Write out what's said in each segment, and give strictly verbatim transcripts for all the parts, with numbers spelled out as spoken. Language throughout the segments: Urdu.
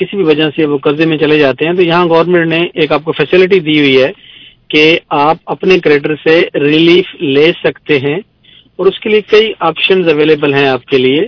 किसी भी वजह से वो कर्जे में चले जाते हैं, तो यहाँ गवर्नमेंट ने एक आपको फैसिलिटी दी हुई है कि आप अपने क्रेडिटर से रिलीफ ले सकते हैं, और उसके लिए कई ऑप्शंस अवेलेबल हैं आपके लिए।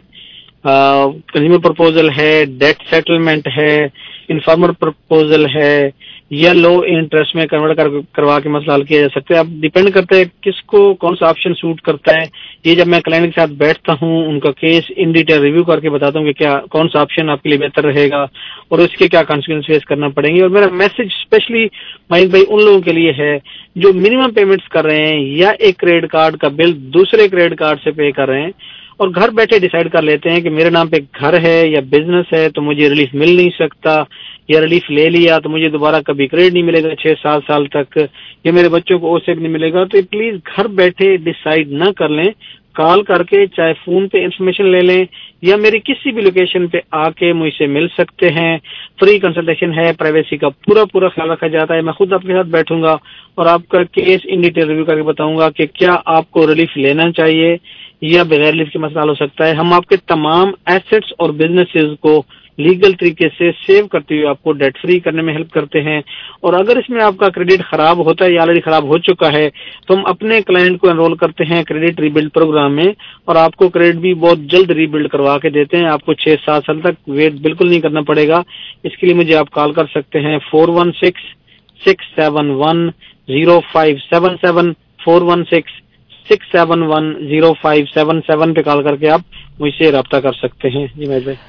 कंज्यूमर प्रपोजल है, डेट सेटलमेंट है, इन्फॉर्मर प्रपोजल है, या लो इंटरेस्ट में कन्वर्ट कर, करवा के मसला हल किया जा सकता है। अब डिपेंड करता है किसको कौन सा ऑप्शन सूट करता है। ये जब मैं क्लाइंट के साथ बैठता हूँ, उनका केस इन डिटेल रिव्यू करके बताता हूँ कि क्या कौन सा ऑप्शन आपके लिए बेहतर रहेगा और उसके क्या कॉन्सिक्वेंस फेस करना पड़ेंगे। और मेरा मैसेज स्पेशली मयंक भाई उन लोगों के लिए है जो मिनिमम पेमेंट्स कर रहे हैं या एक क्रेडिट कार्ड का बिल दूसरे क्रेडिट कार्ड से पे कर रहे हैं और घर बैठे डिसाइड कर लेते हैं कि मेरे नाम पे घर है या बिजनेस है तो मुझे रिलीफ मिल नहीं सकता, या रिलीफ ले लिया तो मुझे दोबारा कभी क्रेडिट नहीं मिलेगा छह सात साल तक, या मेरे बच्चों को ओसेक नहीं मिलेगा। तो प्लीज घर बैठे डिसाइड ना कर लें, कॉल करके चाहे फोन पे इंफॉर्मेशन ले लें या मेरी किसी भी लोकेशन पे आके मुझसे मिल सकते हैं। फ्री कंसल्टेशन है, प्राइवेसी का पूरा पूरा ख्याल रखा जाता है। मैं खुद आपके साथ बैठूंगा और आपका केस इन डिटेल रिव्यू करके बताऊंगा कि क्या आपको रिलीफ लेना चाहिए या बगैर रिलीफ के मसला हो सकता है। हम आपके तमाम एसेट्स और बिजनेसेस को लीगल तरीके से सेव करते हुए आपको डेट फ्री करने में हेल्प करते हैं। और अगर इसमें आपका क्रेडिट खराब होता है या ऑलरेडी खराब हो चुका है तो हम अपने क्लाइंट को एनरोल करते हैं क्रेडिट रीबिल्ड प्रोग्राम में, और आपको क्रेडिट भी बहुत जल्द रीबिल्ड करवा के देते हैं। आपको छह सात साल तक वेट बिल्कुल नहीं करना पड़ेगा। इसके लिए मुझे आप कॉल कर सकते हैं four one six six seven one zero five seven seven four one six six seven one zero five seven seven पे कॉल करके आप मुझसे रब्ता कर सकते हैं। जी महेश भाई,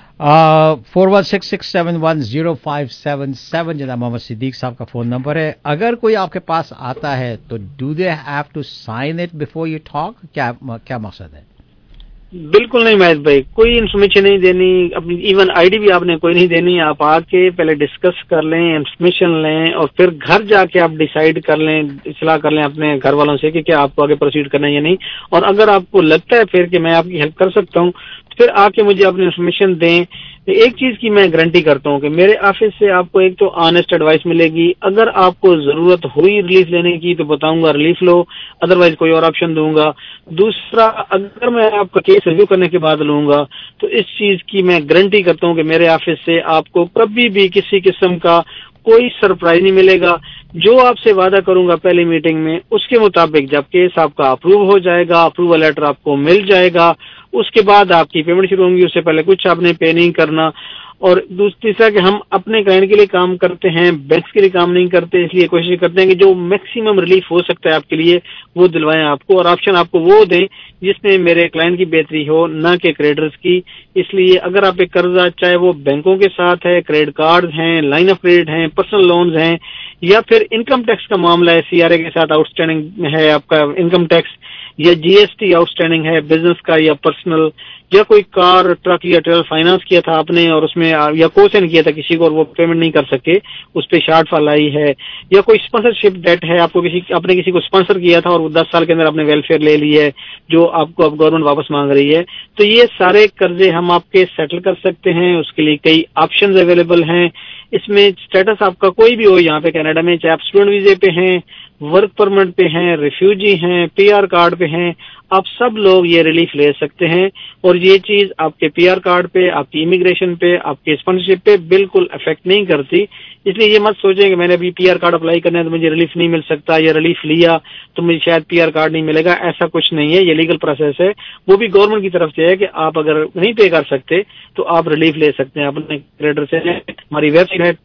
four one six six seven one zero five seven seven जनाब मोहम्मद सिद्दीक साहब का फोन नंबर है। अगर कोई आपके पास आता है तो do they have to sign it before you talk, क्या क्या मकसद है? बिल्कुल नहीं महेश भाई, कोई इन्फॉर्मेशन नहीं देनी, अपनी इवन आईडी भी आपने कोई नहीं देनी। आप आके पहले डिस्कस कर लें, इन्फॉर्मेशन लें और फिर घर जाके आप डिसाइड कर लें, इस्लाह कर लें अपने घर वालों से कि क्या आपको आगे प्रोसीड करना है या नहीं। और अगर आपको लगता है फिर कि मैं आपकी हेल्प कर सकता हूँ तो फिर आके मुझे अपनी इन्फॉर्मेशन दें। एक चीज की मैं गारंटी करता हूँ कि मेरे ऑफिस से आपको एक तो ऑनेस्ट एडवाइस मिलेगी। अगर आपको जरूरत हुई रिलीफ लेने की तो बताऊंगा रिलीफ लो, अदरवाइज कोई और ऑप्शन दूंगा। दूसरा, अगर मैं आपका केस रिव्यू करने के बाद लूंगा तो इस चीज की मैं गारंटी करता हूँ कि मेरे ऑफिस से आपको कभी भी किसी किस्म का कोई सरप्राइज नहीं मिलेगा। जो आपसे वादा करूंगा पहली मीटिंग में उसके मुताबिक जब केस आपका अप्रूव हो जाएगा, अप्रूवल लेटर आपको मिल जाएगा, उसके बाद आपकी पेमेंट शुरू होंगी। उससे पहले कुछ आपने पे नहीं करना। और तीसरा कि हम अपने क्लाइंट के लिए काम करते हैं, बैंक्स के लिए काम नहीं करते, इसलिए कोशिश करते हैं कि जो मैक्सिमम रिलीफ हो सकता है आपके लिए वो दिलवाएं आपको, और ऑप्शन आपको वो दें जिसमें मेरे क्लाइंट की बेहतरी हो, ना कि क्रेडिटर्स की। इसलिए अगर आप एक कर्जा, चाहे वो बैंकों के साथ है, क्रेडिट कार्ड हैं, लाइन ऑफ क्रेडिट हैं, पर्सनल लोन्स हैं, या फिर इनकम टैक्स का मामला है, सीआरए के साथ आउटस्टैंडिंग है आपका इनकम टैक्स, या जीएसटी आउटस्टैंडिंग है बिजनेस का या पर्सनल, या कोई कार, ट्रक या ट्रेलर फाइनेंस किया था आपने और उसमें या कोसेन किया था किसी को और वो पेमेंट नहीं कर सके, उस पर शार्ट फॉल आई है, या कोई स्पॉन्सरशिप डेट है, आपको किसी आपने किसी को स्पॉन्सर किया था और वो दस साल के अंदर आपने वेलफेयर ले ली है जो आपको अब गवर्नमेंट वापस मांग रही है, तो ये सारे कर्जे हम आपके सेटल कर सकते हैं। उसके लिए कई ऑप्शंस अवेलेबल हैं। इसमें स्टेटस आपका कोई भी हो यहाँ पे कनाडा में, चाहे आप स्टूडेंट वीजे पे हैं, वर्क परमिट पे हैं, रिफ्यूजी हैं, पीआर कार्ड पे हैं, आप सब लोग ये रिलीफ ले सकते हैं। और ये चीज आपके पीआर कार्ड पे, आपकी इमिग्रेशन पे, आपके स्पॉन्सरशिप पे बिल्कुल अफेक्ट नहीं करती। इसलिए ये मत सोचें कि मैंने अभी पीआर कार्ड अप्लाई करना है तो मुझे रिलीफ नहीं मिल सकता, या रिलीफ लिया तो मुझे शायद पीआर कार्ड नहीं मिलेगा। ऐसा कुछ नहीं है, ये लीगल प्रोसेस है, वो भी गवर्नमेंट की तरफ से है कि आप अगर नहीं पे कर सकते तो आप रिलीफ ले सकते हैं अपने क्रेडिटर से। हमारी वेबसाइट है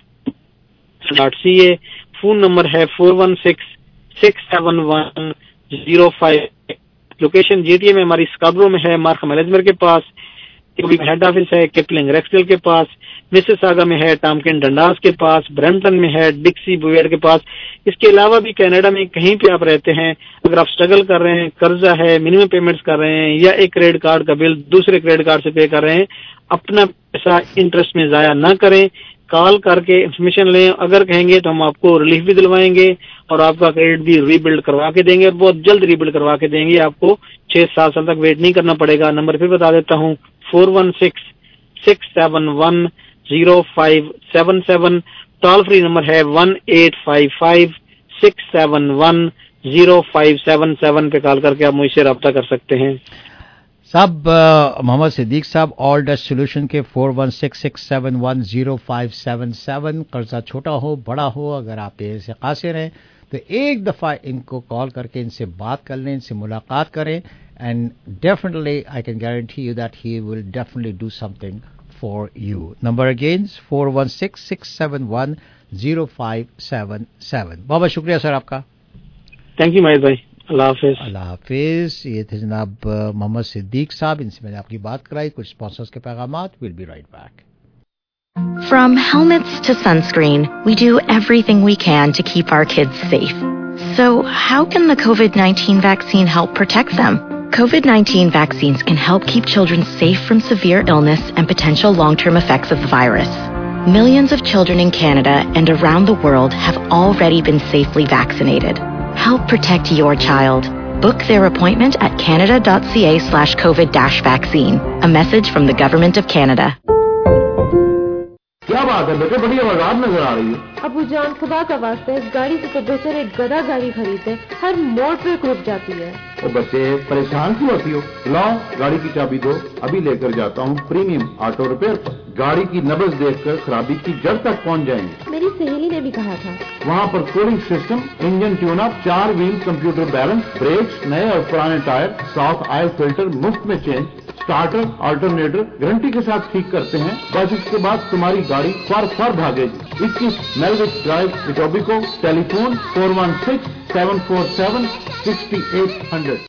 dot C A, phone number है four one six six seven one zero five, location GTA में हमारी स्काब्रो में है, मार्कम एलिजमेर के पास, हेड ऑफिस है किपलिंग रेक्सडेल के पास, मिसिसागा में है, टॉमकिन डंडास के पास, ब्रैम्पटन में है, डिक्सी बुवेर के पास। इसके अलावा भी कनाडा में कहीं पे आप रहते हैं, अगर आप स्ट्रगल कर रहे हैं, कर्जा है, मिनिमम पेमेंट्स कर रहे हैं, या एक क्रेडिट कार्ड का बिल दूसरे क्रेडिट कार्ड से पे कर रहे हैं, अपना पैसा इंटरेस्ट में जाया ना करें, कॉल करके इंफॉर्मेशन लें। अगर कहेंगे तो हम आपको रिलीफ भी दिलवाएंगे और आपका क्रेडिट भी रीबिल्ड करवा के देंगे, और बहुत जल्द रीबिल्ड करवा के देंगे। आपको छह सात साल तक वेट नहीं करना पड़ेगा। नंबर फिर बता देता हूँ, four one six six seven one zero five seven seven. Toll free number है one eight five five six seven one zero five seven seven पे कॉल करके आप मुझसे रब्ता कर सकते हैं। صاحب محمد صدیق صاحب آل ڈسٹ سولوشن کے four one six six seven one zero five seven seven. قرضہ چھوٹا ہو بڑا ہو, اگر آپ پیسے سے قاصر ہیں تو ایک دفعہ ان کو کال کر کے ان سے بات کر لیں, ان سے ملاقات کریں, and definitely I can guarantee you that he will definitely do something for you. Number again four one six six seven one zero five seven seven. بہت بہت شکریہ سر آپ کا. تھینک یو مہیش بھائی. اللہ حافظ. اللہ حافظ. یہ تھے جناب محمد صدیق صاحب, ان سے میں نے آپ کی بات کرائی. کچھ اسپانسرز کے پیغامات. We'll be right back. From helmets to sunscreen, we do everything we can to keep our kids safe. So, how can the COVID nineteen vaccine help protect them? COVID nineteen vaccines can help keep children safe from severe illness and potential long-term effects of the virus. Millions of children in Canada and around the world have already been safely vaccinated. Help protect your child. Book their appointment at canada.ca slash COVID dash vaccine. A message from the Government of Canada. کیا بات ہے بیٹے, بڑی آواز نظر آ رہی ہے. ابو جان خدا کا واسطہ اس گاڑی سے تو بہتر ایک گدا گاڑی خریدے, ہر موڑ پہ رک جاتی ہے. او بچے پریشان کیوں ہوتی ہو؟ لاؤ گاڑی کی چابی دو, ابھی لے کر جاتا ہوں پریمیم آٹو ریپیئر پر. گاڑی کی نبض دیکھ کر خرابی کی جڑ تک پہنچ جائیں گے. میری سہیلی نے بھی کہا تھا. وہاں پر cooling system, engine tune up, چار ویل کمپیوٹر بیلنس, بریکس نئے اور پرانے ٹائر, صاف آئل فلٹر مفت میں چینج, اسٹارٹر آلٹرنیٹر گارنٹی کے ساتھ ٹھیک کرتے ہیں. بس اس کے بعد تمہاری گاڑی فار فار بھاگے گی. اکیس میلوک drive Etobicoke. Telephone four one six seven four seven sixty eight hundred.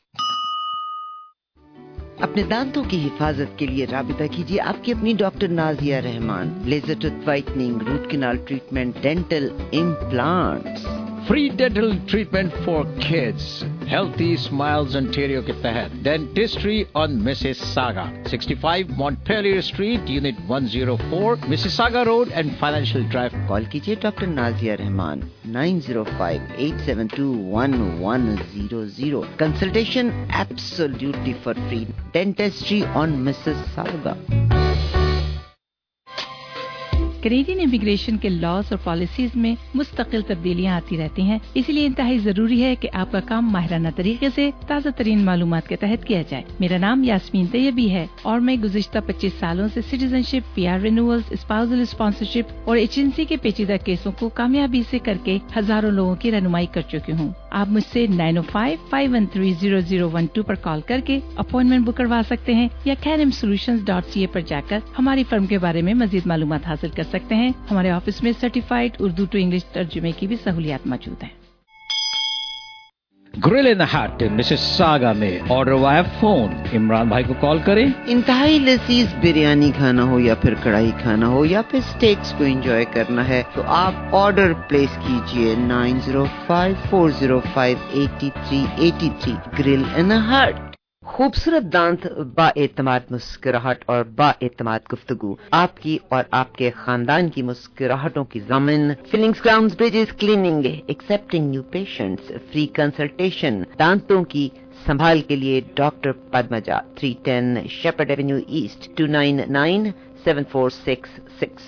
اپنے دانتوں کی حفاظت کے لیے رابطہ کیجیے آپ کی اپنی doctor Nazia Rahman. Laser tooth whitening, root canal treatment, dental implants. Free dental treatment for kids. Healthy smiles Ontario کے تحت dentistry on Mississauga, sixty five Montpellier street, unit one zero four, Mississauga road and financial drive. Call کیجیے doctor Nazia Rahman nine zero five eight seven two one one zero zero. Consultation absolutely for free. Dentistry on Mississauga. Canadian immigration کے لاز اور پالیسیز میں مستقل تبدیلیاں آتی رہتی ہیں, اسی لیے انتہائی ضروری ہے کہ آپ کا کام ماہرانہ طریقے سے تازہ ترین معلومات کے تحت کیا جائے. میرا نام یاسمین طیبی ہے اور میں گزشتہ پچیس سالوں سے citizenship, P R renewals, spousal sponsorship اور ایجنسی کے پیچیدہ کیسوں کو کامیابی سے کر کے ہزاروں لوگوں کی رہنمائی کر چکی ہوں. آپ مجھ سے nine O five five one three zero zero one two پر کال کر کے اپوائنٹمنٹ بک کروا سکتے ہیں یا کینم سولوشنز ڈاٹ سی اے پر جا کر ہماری فرم کے بارے میں مزید معلومات حاصل کر سکتے ہیں. ہمارے آفس میں سرٹیفائڈ اردو ٹو انگلش ترجمے کی بھی سہولیات موجود ہیں. گرل ان ہٹ مسیساگا میں آرڈر وایا فون. عمران بھائی کو کال کریں. انتہائی لذیذ بریانی کھانا ہو یا پھر کڑھائی کھانا ہو یا پھر اسٹیکس کو انجوائے کرنا ہے تو آپ آرڈر پلیس کیجئے nine zero five four zero five eighty three eighty three. Grill in hut. خوبصورت دانت, با اعتماد مسکراہٹ اور با اعتماد گفتگو, آپ کی اور آپ کے خاندان کی مسکراہٹوں کی ضامن. Fillings, crowns, bridges, cleaning, accepting new patients, free consultation. دانتوں کی سنبھال کے لیے doctor Padmaja, three ten Shepherd avenue east, two nine nine seven four six six.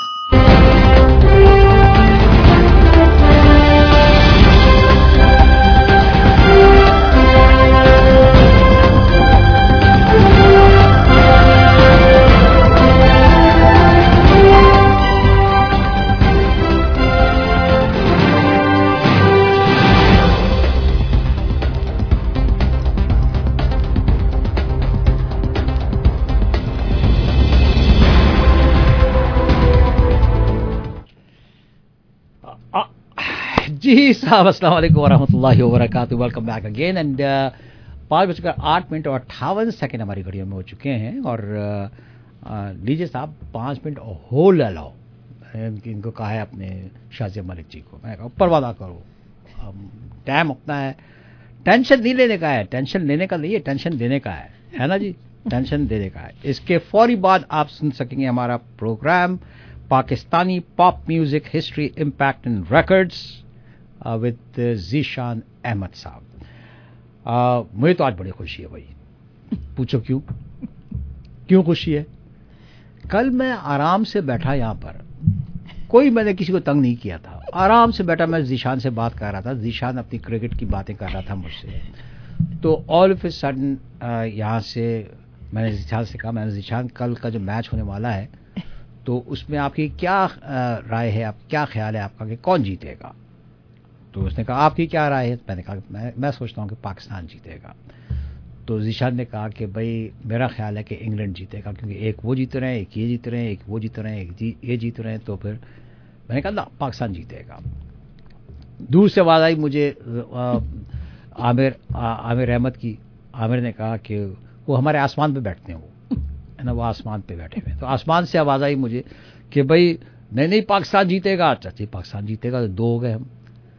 جی صاحب السلام علیکم ورحمۃ اللہ وبرکاتہ. Welcome back again. اینڈ پانچ بج کر آٹھ منٹ اور اٹھاون سیکنڈ ہماری گھڑیوں میں ہو چکے ہیں. اور لیجیے صاحب پانچ منٹ ہول الاؤ. ان کو کہا ہے اپنے شازیہ ملک جی کو, میں کہا پرواہ کرو, ٹائم اپنا ہے. ٹینشن نہیں لینے کا ہے, ٹینشن لینے کا نہیں ہے, ٹینشن دینے کا ہے, ہے نا جی, ٹینشن دینے کا ہے. اس کے فوری بعد آپ سن سکیں گے ہمارا program Pakistani pop music history impact and records with Zeeshan Ahmed صاحب. مجھے تو آج بڑی خوشی ہے بھائی. پوچھو کیوں کیوں خوشی ہے؟ کل میں آرام سے بیٹھا یہاں پر, کوئی میں نے کسی کو تنگ نہیں کیا تھا, آرام سے بیٹھا, میں ذیشان سے بات کر رہا تھا, ذیشان اپنی کرکٹ کی باتیں کر رہا تھا مجھ سے, تو آل آف اے سڈن یہاں سے میں نے ذیشان سے کہا، میں نے ذیشان کل کا جو میچ ہونے والا ہے تو اس میں آپ کی کیا رائے ہے، آپ کیا خیال ہے آپ کا کہ کون جیتے گا؟ تو اس نے کہا آپ کی کیا رائے ہے؟ میں نے کہا میں میں سوچتا ہوں کہ پاکستان جیتے گا. تو ذیشان نے کہا کہ بھائی میرا خیال ہے کہ انگلینڈ جیتے گا، کیونکہ ایک وہ جیت رہے ہیں، ایک یہ جیت رہے ہیں، ایک وہ جیت رہے ہیں، ایک جی یہ جیت رہے ہیں. تو پھر میں نے کہا نا پاکستان جیتے گا. دور سے آواز آئی مجھے عامر عامر احمد کی. عامر نے کہا کہ وہ ہمارے آسمان پہ بیٹھتے ہیں، وہ ہے نا، وہ آسمان پہ بیٹھے ہوئے. تو آسمان سے آواز آئی مجھے کہ بھائی نہیں نہیں پاکستان جیتے گا. چاچی پاکستان جیتے گا. تو دو ہو گئے ہم.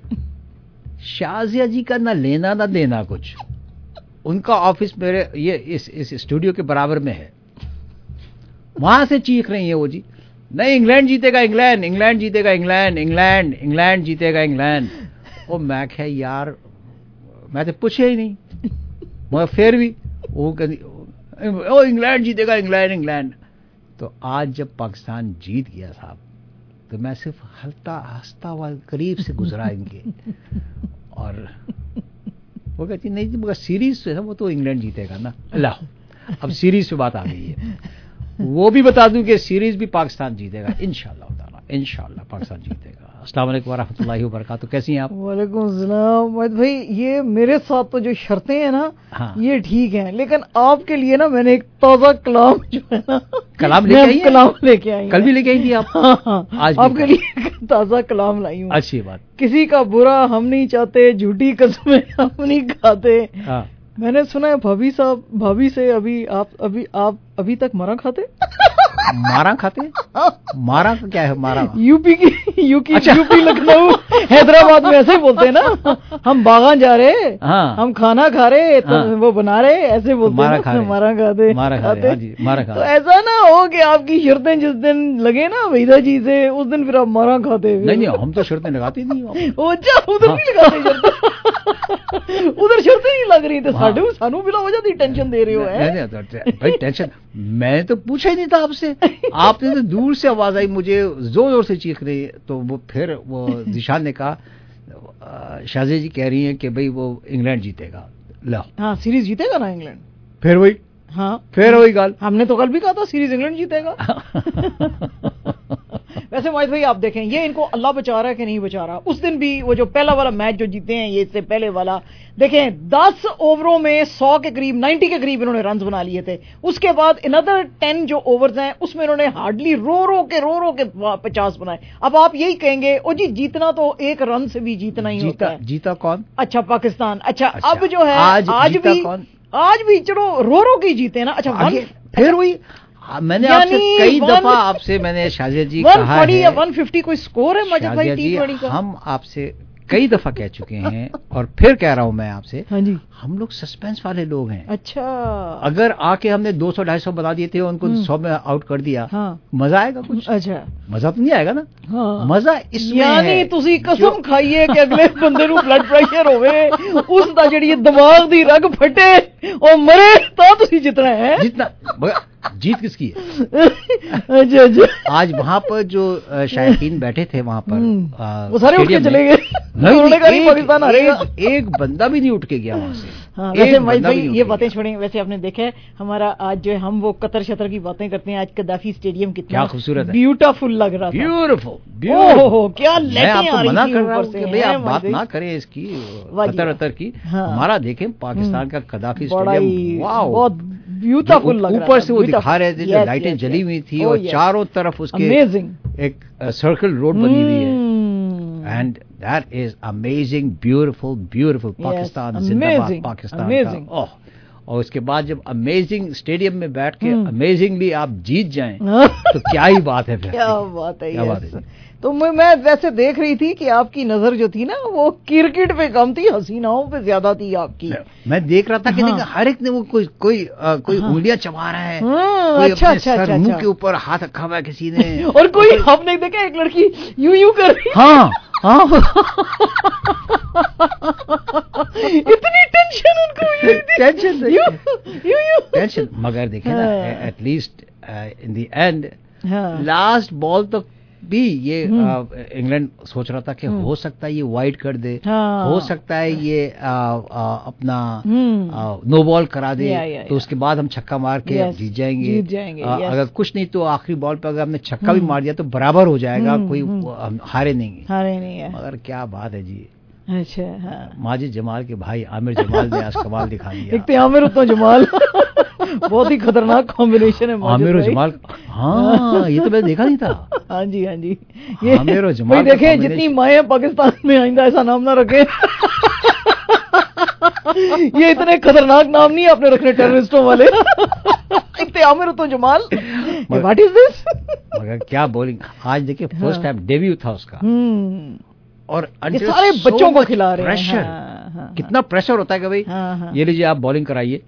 شازیہ جی کا نہ لینا نہ دینا کچھ. ان کا آفس میرے یہ اس اس اسٹوڈیو کے برابر میں ہے. وہاں سے چیخ رہی ہیں وہ جی نہیں انگلینڈ جیتے گا، انگلینڈ انگلینڈ جیتے گا، انگلینڈ انگلینڈ انگلینڈ جیتے گا، انگلینڈ. وہ میں کہ یار میں تو پوچھے ہی نہیں، مگر پھر بھی وہ انگلینڈ جیتے گا، انگلینڈ انگلینڈ. تو آج جب پاکستان جیت گیا صاحب تو میں صرف ہلتا ہنستا ہوا قریب سے گزرا ان کے. اور وہ کہتی نہیں جی مگر سیریز سے وہ تو انگلینڈ جیتے گا نا. اللہ اب سیریز پہ بات آ گئی ہے. وہ بھی بتا دوں کہ سیریز بھی پاکستان جیتے گا انشاءاللہ تعالی، انشاءاللہ پاکستان جیتے گا. السلام علیکم ورحمۃ اللہ وبرکاتہ. کیسی ہیں آپ؟ وعلیکم السلام. موہد بھائی یہ میرے ساتھ تو جو شرطیں ہیں نا یہ ٹھیک ہیں، لیکن آپ کے لیے نا میں نے ایک تازہ کلام جو ہے نا کلام لے کے آئی کلام لے کے آئی کل بھی لے کے آئی تھی آپ؟ آج آپ کے لیے تازہ کلام لائی ہوں. اچھی بات. کسی کا برا ہم نہیں چاہتے، جھوٹی قسمیں ہم نہیں کھاتے. میں نے سنا ہے بھابھی صاحب بھابھی سے ابھی آپ ابھی آپ ابھی تک مرا کھاتے. مارا کھاتے؟ مارا کیا ہے؟ مارا یو پی کی یو کی یو پی لکھنؤ حیدرآباد میں ایسے بولتے ہیں نا، ہم باغان جا رہے، ہم کھانا کھا رہے، وہ بنا رہے، ایسے بولتے ہیں مارا کھاتے. تو ایسا نہ ہو کہ آپ کی شرطیں جس دن لگے نا وحیدہ جی سے اس دن پھر آپ مارا کھاتے. نہیں نہیں ہم تو شرطیں لگاتے نہیں. اچھا ادھر نہیں لگاتے، ادھر شرطیں نہیں لگ رہی تھی، سانو بلا وجہ دی ٹینشن دے رہے ہو. بھائی ٹینشن میں تو پوچھا ہی نہیں تھا آپ سے. آپ نے تو دور سے آواز آئی مجھے زور زور سے چیخ رہی ہے. تو وہ پھر وہ ذیشان نے کہا شازیہ جی کہہ رہی ہیں کہ بھئی وہ انگلینڈ جیتے گا. لو ہاں سیریز جیتے گا نا انگلینڈ. پھر وہی ہاں پھر وہی گال. ہم نے تو کل بھی کہا تھا سیریز انگلینڈ جیتے گا. ویسے موہد بھائی آپ دیکھیں یہ ان کو اللہ بچا رہا ہے کہ نہیں بچا رہا. اس دن بھی وہ جو پہلا والا میچ جو جیتے ہیں یہ اس سے پہلے والا دیکھیں دس اووروں میں سو کے قریب نائنٹی کے قریب انہوں نے رنز بنا لیے تھے. اس کے بعد اندر ٹین جو اوورز ہیں اس میں انہوں نے ہارڈلی رو رو کے رو رو کے پچاس بنائے. اب آپ یہی کہیں گے او جی جیتنا تو ایک رن سے بھی جیتنا ہی ہوتا ہے. جیتا کون؟ اچھا پاکستان. اچھا اب جو ہے آج بھی آج بھی چلو رو رو کے جیتے نا. اچھا پھر وہی میں نے آپ سے کئی دفعہ آپ سے میں نے شازیہ جی کہا ہے یا ون ففٹی کوئی سکور ہے مجھے بھائی ٹی ٹوئنٹی کا. ہم آپ سے کئی دفعہ کہہ چکے ہیں اور پھر کہہ رہا ہوں میں آپ سے. ہاں جی ہم لوگ سسپینس والے لوگ ہیں. اچھا اگر آ کے ہم نے دو سو ڈھائی سو بتا دیے تھے ان کو سو میں آؤٹ کر دیا مزہ آئے گا کچھ؟ اچھا مزہ تو نہیں آئے گا نا. مزہ اس میں یعنی تسی قسم کھائیے کہ اگلے بندے نو بلڈ پریشر ہوے اس دا جڑی دماغ دی رگ پھٹے او مرے تو تسی جتنا ہے جتنا جیت کس کی ہے؟ آج وہاں پر جو شائقین بیٹھے تھے وہاں پر وہ سارے اٹھ کے چلے گئے. ایک بندہ بھی نہیں اٹھ کے گیا وہاں سے. ویسے بھائی بھائی یہ باتیں چھوڑیں. ویسے آپ نے دیکھا ہے ہمارا آج جو ہے ہم وہ قطر شطر کی باتیں کرتے ہیں. آج قذافی اسٹیڈیم کتنا خوبصورت بیوٹیفل لگ رہا تھا. بیوٹیفل کیا لائٹیں آ رہی تھیں اوپر سے. بھئی آپ بات نہ کریں اس کی قطر اتر کی. ہمارا دیکیں پاکستان کا قذافی اسٹیڈیم واو بیوٹیفل لگ رہا. اوپر سے وہ دکھا رہے تھے جو لائٹیں جلی ہوئی تھی اور چاروں طرف اس کے ایک سرکل روڈ بنی ہوئی ہے. And that is amazing beautiful beautiful. Pakistan زندہ باد پاکستان کا. اور اس کے بعد جب امیزنگ اسٹیڈیم میں بیٹھ کے امیزنگلی آپ جیت جائیں تو کیا ہی بات ہے. کیا بات ہے. تو میں ویسے دیکھ رہی تھی کہ آپ کی نظر جو تھی نا وہ کرکٹ پہ کم تھی، حسیناؤں پہ زیادہ تھی آپ کی. میں دیکھ رہا تھا کہ ہر ایک نے وہ کوئی کوئی کوئی انگلیاں چبا رہا ہے. اچھا اچھا اچھا منہ کے اوپر ہاتھ رکھا ہوا ہے کسی نے. اور کوئی آپ نے دیکھا ایک لڑکی یوں یوں کر رہی. ہاں ہاں اتنی ٹینشن ان کو. ٹینشن ٹینشن مگر دیکھیں نا at least in the end last ball تو بھی یہ انگلینڈ سوچ رہا تھا کہ ہو سکتا ہے یہ وائڈ کر دے, ہو سکتا ہے یہ اپنا نو بال کرا دے, تو اس کے بعد ہم چھکا مار کے جیت جائیں گے. اگر کچھ نہیں تو آخری بال پہ اگر ہم نے چھکا بھی مار دیا تو برابر ہو جائے گا, کوئی ہارے نہیں گے. ہارے نہیں ہے. مگر کیا بات ہے جی. اچھا ہاں, ماجد جمال کے بھائی عامر جمال نے آج کمال دکھا دیا. ایک تو عامر اتنا جمال, بہت ہی خطرناک کمبینیشن ہے عامر و جمال. ہاں یہ تو میں دیکھا نہیں تھا. ہاں جی ہاں جی, یہ عامر و جمال دیکھیں جتنی مائیں پاکستان میں آئندہ ایسا نام نہ رکھے. یہ اتنے خطرناک نام نہیں آپ نے رکھنے ٹیررسٹوں والے. عامر تو جمال, واٹ از دس. مگر کیا بولنگ آج دیکھیں, فرسٹ ٹائم ڈیبیو تھا اس کا, اور سارے بچوں کو کھلا رہے ہیں. پریشر, کتنا پریشر ہوتا ہے کہ بھائی یہ لیجیے آپ بالنگ کرائیے,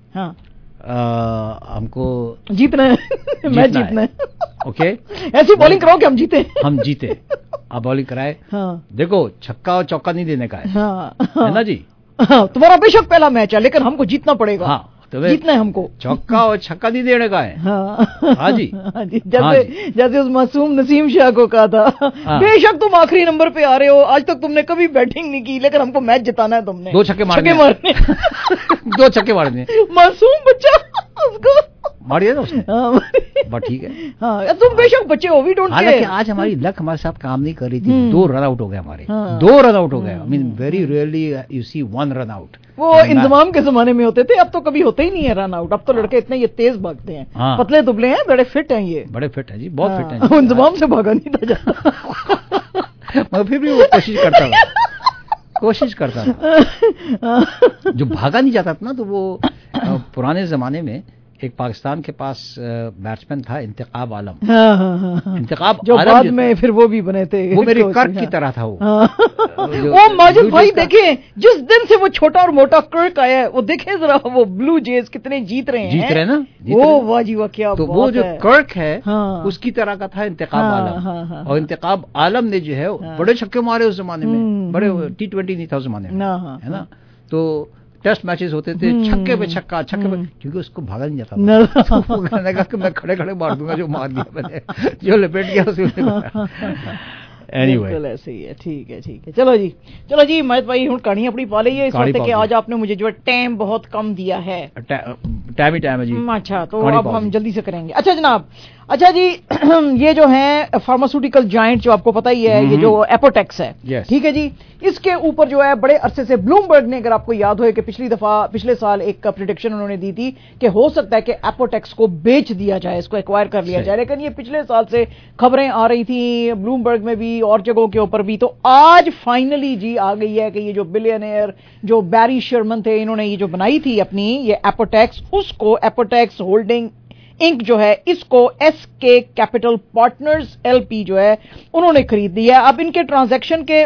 ہم کو جیتنا ہے, میچ جیتنا ہے. اوکے ایسی بالنگ کراؤ کہ ہم جیتے, ہم جیتے. آپ بالنگ کرائے, دیکھو چھکا اور چوکا نہیں دینے کا ہے نا جی. تمہارا بے شک پہلا میچ ہے لیکن ہم کو جیتنا پڑے گا. ہاں جیتنا ہے ہم کو, چوکا اور چھکا نہیں دینے کا ہے. ہاں جی, جیسے جیسے اس معصوم نسیم شاہ کو کہا تھا, بے شک تم آخری نمبر پہ آ رہے ہو, آج تک تم نے کبھی بیٹنگ نہیں کی لیکن ہم کو میچ جتانا ہے. تم نے دو چھکے مارنے, دو چھکے مارنے. معصوم بچہ اس کو مار دیا اس نے, بس ٹھیک ہے. ہاں تم بے شک بچے ہو, وی ڈونٹ کیئر. حالانکہ آج ہماری لک ہمارے ساتھ کام نہیں کر رہی تھی, دو رن آؤٹ ہو گئے ہمارے, دو رن آؤٹ ہو گئے. I mean very rarely you see one run out. وہ انضمام کے زمانے میں ہوتے تھے, اب تو کبھی ہوتے ہی نہیں ہے رن آؤٹ. اب تو لڑکے اتنے یہ تیز بھاگتے ہیں, پتلے دبلے ہیں, بڑے فٹ ہیں, یہ بڑے فٹ ہیں جی, بہت فٹ ہیں. انضمام سے بھاگا نہیں تھا جاتا, مگر پھر بھی وہ کوشش کرتا تھا, کوشش کرتا تھا. جو بھاگا نہیں جاتا تھا نا, تو وہ پرانے زمانے میں ایک پاکستان کے پاس بیٹسمین تھا انتخاب عالم. انتخاب جو بعد میں پھر وہ بھی بنے تھے, وہ میرے کرک کی طرح تھا. وہ ماجد بھائی دیکھیں, جس دن سے وہ چھوٹا اور موٹا کرک آیا ہے, وہ دیکھیں ذرا وہ بلو جیز کتنے جیت رہے ہیں. جیت رہے نا, وہ واہ جی واہ کیا. تو وہ جو کرک ہے اس کی طرح کا تھا انتخاب عالم. اور انتخاب عالم نے جو ہے بڑے چھکے مارے اس زمانے میں, بڑے ٹی ٹوینٹی نہیں تھا اس زمانے میں, ہے نا. تو ٹیسٹ میچز ہوتے تھے, چھکے پہ چھکا, چھکے پہ, کیونکہ اس کو بھاگا نہیں جاتا تھا. وہ کہنے کا کہ میں کھڑے کھڑے مار دوں گا, جو مار دیا میں نے, جو لپیٹ گیا اس میں. بالکل ایسے ہی ہے. ٹھیک ہے ٹھیک ہے, چلو جی چلو جی مہت بھائی, ہوں کہانی اپنی پا لئیے اس وقت کہ آج آپ نے مجھے جو ہے ٹائم بہت کم دیا ہے. ٹائم ہی ٹائم ہے جی. اچھا تو اب ہم جلدی سے کریں گے. اچھا جناب, اچھا جی, یہ جو ہے فارماسیوٹیکل جائنٹ جو آپ کو پتہ ہی ہے, یہ جو ایپوٹیکس ہے, ٹھیک ہے جی, اس کے اوپر جو ہے بڑے عرصے سے بلومبرگ نے, اگر آپ کو یاد ہوئے کہ پچھلی دفعہ پچھلے سال ایک پریڈکشن انہوں نے دی تھی کہ ہو سکتا ہے کہ ایپوٹیکس کو بیچ دیا جائے, اس کو ایکوائر کر لیا جائے, لیکن یہ پچھلے سال سے خبریں آ رہی تھیں بلومبرگ میں بھی اور جگہوں کے اوپر بھی. تو آج فائنلی جی آ گئی ہے کہ یہ جو بلینئر جو بیری شرمن تھے, انہوں نے یہ جو بنائی تھی اپنی یہ ایپوٹیکس, اس کو ایپوٹیکس ہولڈنگ انک جو ہے, اس کو ایس کے کیپٹل پارٹنرز ایل پی جو ہے انہوں نے خرید لیا. اب ان کے ٹرانزیکشن کے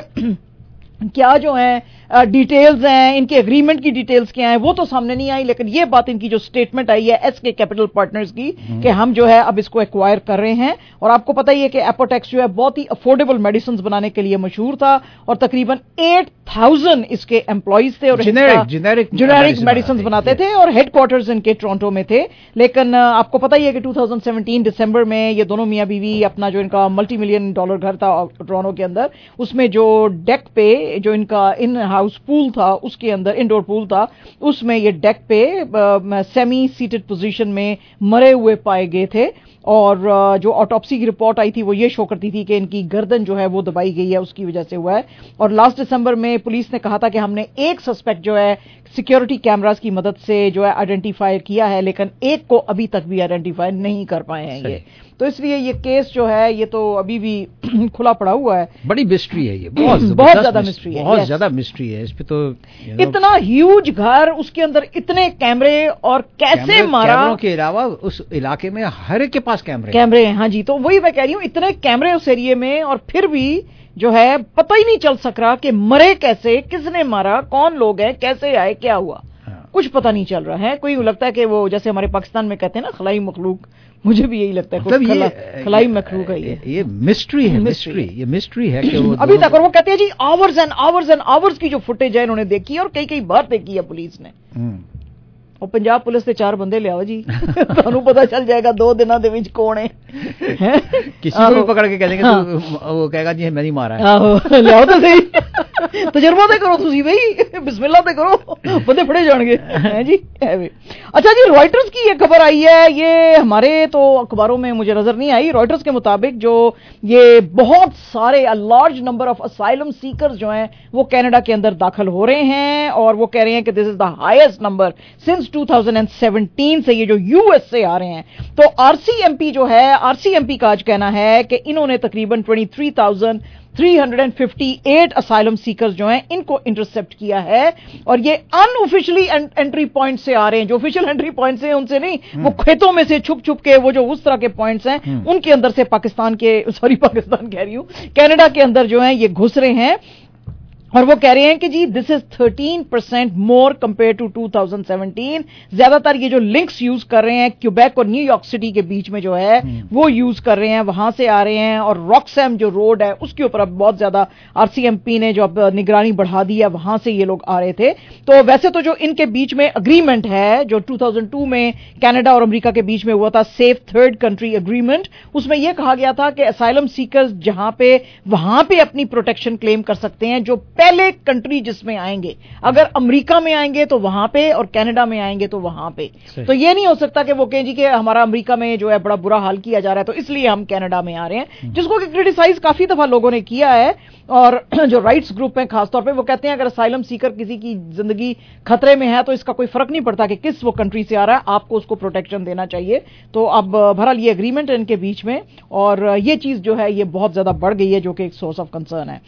کیا جو ہیں ڈیٹیلز ہیں, ان کے اگریمنٹ کی ڈیٹیلز کیا ہیں, وہ تو سامنے نہیں آئی, لیکن یہ بات ان کی جو سٹیٹمنٹ آئی ہے ایس کے کیپٹل پارٹنرز کی کہ ہم جو ہے اب اس کو ایکوائر کر رہے ہیں. اور آپ کو پتہ ہی ہے کہ ایپوٹیکس جو ہے بہت ہی افورڈیبل میڈیسنز بنانے کے لیے مشہور تھا, اور تقریباً ایٹ تھاؤزینڈ اس کے امپلائیز تھے, اور جنیرک میڈیسنز بناتے تھے, اور ہیڈ کوارٹرز ان کے ٹورنٹو میں تھے. لیکن آپ کو پتہ ہی ہے کہ دو ہزار سترہ دسمبر میں یہ دونوں میاں بیوی اپنا جو ان کا ملٹی ملین ڈالر گھر تھا ٹورنٹو کے اندر, اس میں جو ڈیک پہ جو ان کا ان ہاؤس پول تھا, اس کے اندر انڈور پول تھا, اس میں یہ ڈیک پہ سیمی سیٹڈ پوزیشن میں مرے ہوئے پائے گئے تھے. اور جو آٹوپسی کی رپورٹ آئی تھی وہ یہ شو کرتی تھی کہ ان کی گردن جو ہے وہ دبائی گئی ہے, اس کی وجہ سے ہوا ہے. اور لاسٹ دسمبر میں پولیس نے کہا تھا کہ ہم نے ایک سسپیکٹ جو ہے سیکیورٹی کیمراز کی مدد سے جو ہے آئیڈینٹیفائی کیا ہے, لیکن ایک کو ابھی تک بھی آئیڈینٹیفائی نہیں کر پائے ہیں یہ. تو اس لیے یہ کیس جو ہے یہ تو ابھی بھی کھلا پڑا ہوا ہے. بڑی مسٹری ہے یہ, بہت بہت زیادہ مسٹری ہے, بہت زیادہ مسٹری ہے اس پہ. تو اتنا ہیوج گھر, اس کے اندر اتنے کیمرے, اور کیسے مارا. کیمروں کے علاوہ اس علاقے میں ہر ایک کے پاس کیمرے کیمرے ہیں. ہاں جی, تو وہی میں کہہ رہی ہوں, اتنے کیمرے اس ایریے میں, اور پھر بھی جو ہے پتہ ہی نہیں چل سک رہا کہ مرے کیسے, کس نے مارا, کون لوگ ہیں, کیسے آئے, کیا ہوا, کچھ پتہ نہیں چل رہا ہے. کوئی لگتا ہے کہ وہ جیسے ہمارے پاکستان میں کہتے ہیں نا خلائی مخلوق, مجھے بھی یہی لگتا ہے خلائی مخلوق ہے. یہ مسٹری ہے, مسٹری یہ مسٹری ہے کہ ابھی تک. اور وہ کہتے ہیں جی hours and hours and hours کی جو فوٹیج ہے انہوں نے دیکھی, اور کئی کئی بار دیکھی ہے پولیس نے, اور پنجاب پولیس سے چار بندے لیاؤ جی تانوں پتہ چل جائے گا دو دنوں دے وچ کون ہے کسی کو بھی پکڑ کے کہہ دیں گے تو وہ کہے گا جی میں نہیں مارا ہے. آہو لیاؤ تو صحیح تجربہ تے کرو تسی بھائی بسم اللہ تے کرو بندے پھڑے جان گے جی. اچھا جی رائٹرز کی یہ خبر آئی ہے, یہ ہمارے تو اخباروں میں مجھے نظر نہیں آئی. رائٹرز کے مطابق جو یہ بہت سارے large number of asylum seekers جو ہیں وہ کینیڈا کے اندر داخل ہو رہے ہیں اور وہ کہہ رہے ہیں کہ this is the highest number since two thousand seventeen سے یہ جو یو ایس سے آ رہے ہیں. تو آر سی ایم پی جو ہے آر سی ایم پی کا آج کہنا ہے کہ انہوں نے تقریباً twenty three thousand three hundred fifty eight asylum seekers جو ہیں ان کو انٹرسپٹ کیا ہے اور یہ ان آفیشلی انٹری پوائنٹ سے آ رہے ہیں. جو آفیشیل انٹری پوائنٹس ہیں ان سے نہیں, وہ کھیتوں میں سے چھپ چھپ کے وہ جو اس طرح کے پوائنٹس ہیں ان کے اندر سے پاکستان کے سوری پاکستان کہہ رہی ہوں کینیڈا کے اندر جو ہیں یہ گھس رہے ہیں. اور وہ کہہ رہے ہیں کہ جی this is thirteen percent more compare to two thousand seventeen. زیادہ تر یہ جو لنکس یوز کر رہے ہیں کیوبیک اور نیو یارک سٹی کے بیچ میں جو ہے وہ یوز کر رہے ہیں, وہاں سے آ رہے ہیں. اور راکسیم جو روڈ ہے اس کے اوپر اب بہت زیادہ آر سی ایم پی نے جو اب نگرانی بڑھا دی ہے, وہاں سے یہ لوگ آ رہے تھے. تو ویسے تو جو ان کے بیچ میں اگریمنٹ ہے جو ٹو تھاؤزینڈ ٹو میں کینیڈا اور امریکہ کے بیچ میں ہوا تھا سیف تھرڈ کنٹری اگریمنٹ, اس میں یہ کہا گیا تھا کہ اسائلم سیکرز جہاں پہ وہاں پہ اپنی پروٹیکشن کلیم کر سکتے ہیں جو پہلے کنٹری جس میں آئیں گے. اگر امریکہ میں آئیں گے تو وہاں پہ اور کینیڈا میں آئیں گے تو وہاں پہ. تو یہ نہیں ہو سکتا کہ وہ کہیں جی کہ ہمارا امریکہ میں جو ہے بڑا برا حال کیا جا رہا ہے تو اس لیے ہم کینیڈا میں آ رہے ہیں, جس کو کہ کرٹیسائز کافی دفعہ لوگوں نے کیا ہے. اور جو رائٹس گروپ ہیں خاص طور پہ وہ کہتے ہیں اگر اسائلم سیکر کسی کی زندگی خطرے میں ہے تو اس کا کوئی فرق نہیں پڑتا کہ کس وہ کنٹری سے آ رہا ہے, آپ کو اس کو پروٹیکشن دینا چاہیے. تو اب بہرحال یہ اگریمنٹ ہے ان کے بیچ میں اور یہ چیز جو ہے یہ بہت زیادہ بڑھ گئی ہے جو کہ ایک سورس آف کنسرن ہے.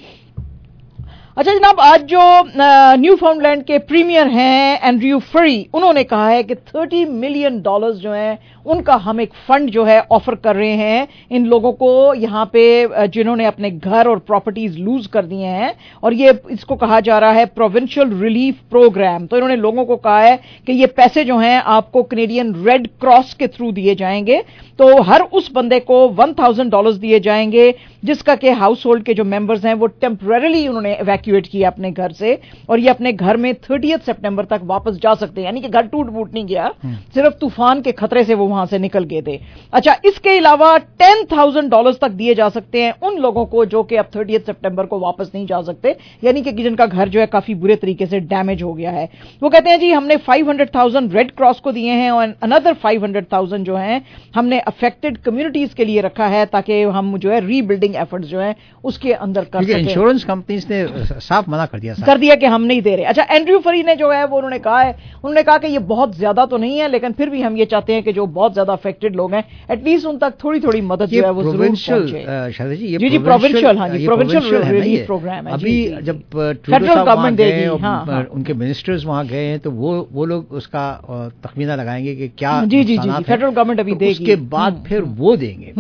اچھا جناب, آج جو نیو فاؤنڈ لینڈ کے پریمیئر ہیں اینڈریو فری, انہوں نے کہا ہے کہ تھرٹی ملین ڈالرز جو ہیں ان کا ہم ایک فنڈ جو ہے آفر کر رہے ہیں ان لوگوں کو یہاں پہ جنہوں نے اپنے گھر اور پراپرٹیز لوز کر دیے ہیں, اور یہ اس کو کہا جا رہا ہے پروونشل ریلیف پروگرام. تو انہوں نے لوگوں کو کہا ہے کہ یہ پیسے جو ہیں آپ کو کینیڈین ریڈ کراس کے تھرو دیے جائیں گے. تو ہر اس بندے کو ون تھاؤزینڈ ڈالرز دیے جائیں گے جس کا کہ ہاؤس ہولڈ کے جو ممبرز ہیں وہ ٹیمپرریلی انہوں نے ایویکویٹ کیا اپنے گھر سے, اور یہ اپنے گھر میں تھرٹیتھ سپٹمبر تک واپس جا سکتے ہیں. یعنی کہ گھر ٹوٹ پوٹ نہیں گیا, صرف طوفان کے خطرے سے وہ وہاں سے نکل گئے تھے. اچھا, اس کے علاوہ ٹین تھاؤزینڈ ڈالرز تک دیے جا سکتے ہیں ان لوگوں کو جو کہ اب تھرٹیتھ سپٹمبر کو واپس نہیں جا سکتے, یعنی کہ جن کا گھر جو ہے کافی برے طریقے سے ڈیمیج ہو گیا ہے. وہ کہتے ہیں جی ہم نے five hundred thousand Red Cross کو دیے ہیں اور اندر فائیو ہنڈریڈ تھاؤزینڈ جو ہیں ہم نے افیکٹڈ کمیونٹیز کے لیے رکھا ہے تاکہ ہم جو ہے ری بلڈنگ ایفرٹس جو ہیں اس کے اندر کر سکیں. انشورنس کمپنیز نے صاف منع کر دیا کر دیا کہ ہم نہیں دے رہے. اچھا, اینڈریو فری نے جو ہے وہ انہوں نے کہا ہے انہوں نے کہا کہ یہ بہت زیادہ تو نہیں ہے لیکن پھر بھی ہم یہ چاہتے ہیں کہ جو بہت زیادہ افیکٹڈ لوگ ہیں ایٹ لیسٹ ان تک تھوڑی تھوڑی مدد جو ہے وہ ضرور پہنچے. جی جی پروونشل, ہاں جی پروونشل ریلیف پروگرام ہے. ابھی جب فیڈرل گورنمنٹ گئے ان کے منسٹرز وہاں گئے ہیں تو وہ وہ لوگ اس کا تخمینہ لگائیں گے کہ کیا جی جی جی فیڈرل گورنمنٹ ابھی دے گی, اس کے بعد پھر وہ دیں گے.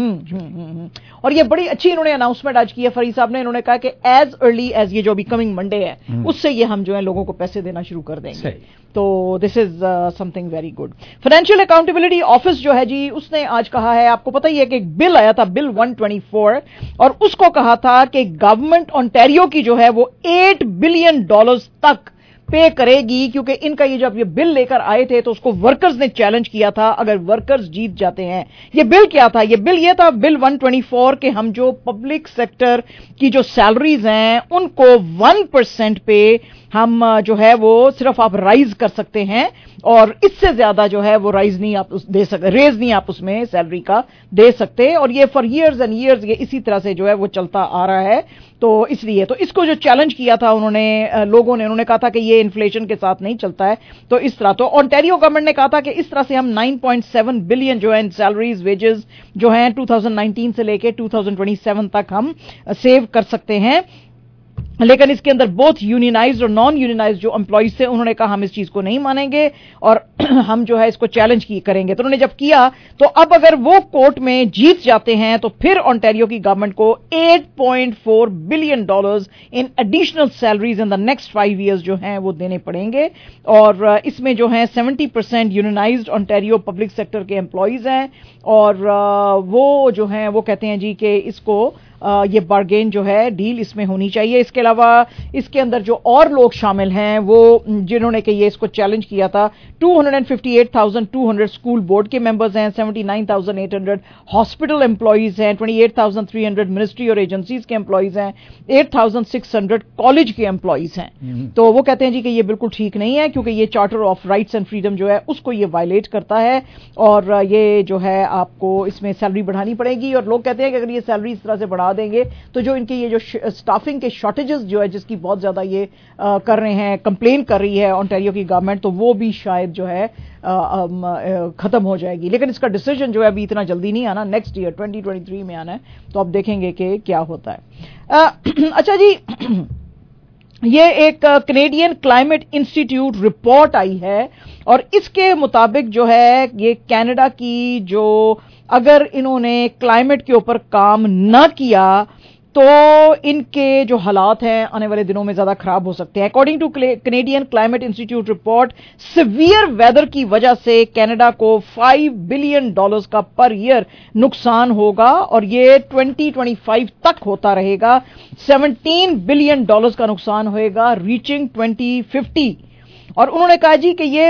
اور یہ بڑی اچھی انہوں نے اناؤنسمنٹ آج کی ہے فری صاحب نے. انہوں نے کہا کہ ایز ارلی ایز یہ جو ابھی کمنگ منڈے ہے اس سے یہ ہم جو ہے لوگوں کو پیسے دینا شروع کر دیں گے. تو this is something very good. Financial accountability office جو ہے جی اس نے آج کہا ہے, آپ کو پتہ ہی ہے کہ ایک بل آیا تھا بل ون ٹوئنٹی فور, اور اس کو کہا تھا کہ گورنمنٹ اونٹیریو کی جو ہے وہ ایٹ بلین ڈالرز تک پے کرے گی, کیونکہ ان کا یہ جب یہ بل لے کر آئے تھے تو اس کو ورکرز نے چیلنج کیا تھا اگر ورکرز جیت جاتے ہیں. یہ بل کیا تھا؟ یہ بل یہ تھا بل ون ٹوئنٹی فور کہ ہم جو پبلک سیکٹر کی جو سیلریز ہیں ان کو ون پرسینٹ پہ ہم جو ہے وہ صرف آپ رائز کر سکتے ہیں اور اس سے زیادہ جو ہے وہ رائز نہیں آپ دے سکتے, ریز نہیں آپ اس میں سیلری کا دے سکتے. اور یہ فار ایئرز اینڈ ایئرز یہ اسی طرح سے جو ہے وہ چلتا آ رہا ہے. تو اس لیے تو اس کو جو چیلنج کیا تھا انہوں نے لوگوں نے انہوں نے کہا تھا کہ یہ انفلیشن کے ساتھ نہیں چلتا ہے. تو اس طرح تو اونٹیریو گورنمنٹ نے کہا تھا کہ اس طرح سے ہم نائن پوائنٹ سیون بلین جو ہے سیلریز ویجز جو ہیں ٹو تھاؤزینڈ نائنٹین سے لے کے ٹو تھاؤزینڈ ٹوئنٹی سیون تک ہم سیو کر سکتے ہیں. لیکن اس کے اندر بوتھ یونینائزڈ اور نان یونینائزڈ جو امپلائیز تھے انہوں نے کہا ہم اس چیز کو نہیں مانیں گے اور ہم جو ہے اس کو چیلنج کی کریں گے. تو انہوں نے جب کیا تو اب اگر وہ کورٹ میں جیت جاتے ہیں تو پھر اونٹیریو کی گورنمنٹ کو eight point four billion dollars in additional salaries in the next five years جو ہیں وہ دینے پڑیں گے. اور اس میں جو ہیں seventy percent unionized Ontario public sector کے امپلائیز ہیں اور وہ جو ہیں وہ کہتے ہیں جی کہ اس کو یہ بارگین جو ہے ڈیل اس میں ہونی چاہیے. اس کے علاوہ اس کے اندر جو اور لوگ شامل ہیں وہ جنہوں نے کہ یہ اس کو چیلنج کیا تھا, two hundred fifty eight thousand two hundred school board کے ممبرز ہیں, seventy nine thousand eight hundred hospital employees ہیں, twenty eight thousand three hundred ministry اور ایجنسیز کے امپلائیز ہیں, eight thousand six hundred college کے امپلائیز ہیں. تو وہ کہتے ہیں جی کہ یہ بالکل ٹھیک نہیں ہے کیونکہ یہ charter of rights and freedom جو ہے اس کو یہ وائلیٹ کرتا ہے, اور یہ جو ہے آپ کو اس میں سیلری بڑھانی پڑے گی. اور لوگ کہتے ہیں کہ اگر یہ سیلری اس طرح سے بڑھا دیں گے تو جو ان کے یہ جو اسٹافنگ کے شارٹیجز جو ہے جس کی بہت زیادہ یہ کر رہے ہیں, کمپلین کر رہی ہے اونٹاریو کی گورنمنٹ, تو وہ بھی شاید جو ہے ختم ہو جائے گی. لیکن اس کا ڈیسیجن جو ہے ابھی اتنا جلدی نہیں آنا, next year twenty twenty three میں آنا ہے, تو اب دیکھیں گے کہ کیا ہوتا ہے. اچھا جی, یہ ایک کینیڈین کلائمیٹ انسٹیٹیوٹ رپورٹ آئی ہے اور اس کے مطابق جو ہے یہ کینیڈا کی جو اگر انہوں نے کلائمیٹ کے اوپر کام نہ کیا تو ان کے جو حالات ہیں آنے والے دنوں میں زیادہ خراب ہو سکتے ہیں. According to Canadian climate institute report, severe weather کی وجہ سے کینیڈا کو فائیو بلین ڈالرز کا پر ایئر نقصان ہوگا اور یہ ٹوئنٹی ٹوئنٹی فائیو تک ہوتا رہے گا. سیونٹین بلین ڈالرز کا نقصان ہوئے گا ریچنگ ٹوئنٹی ففٹی. اور انہوں نے کہا جی کہ یہ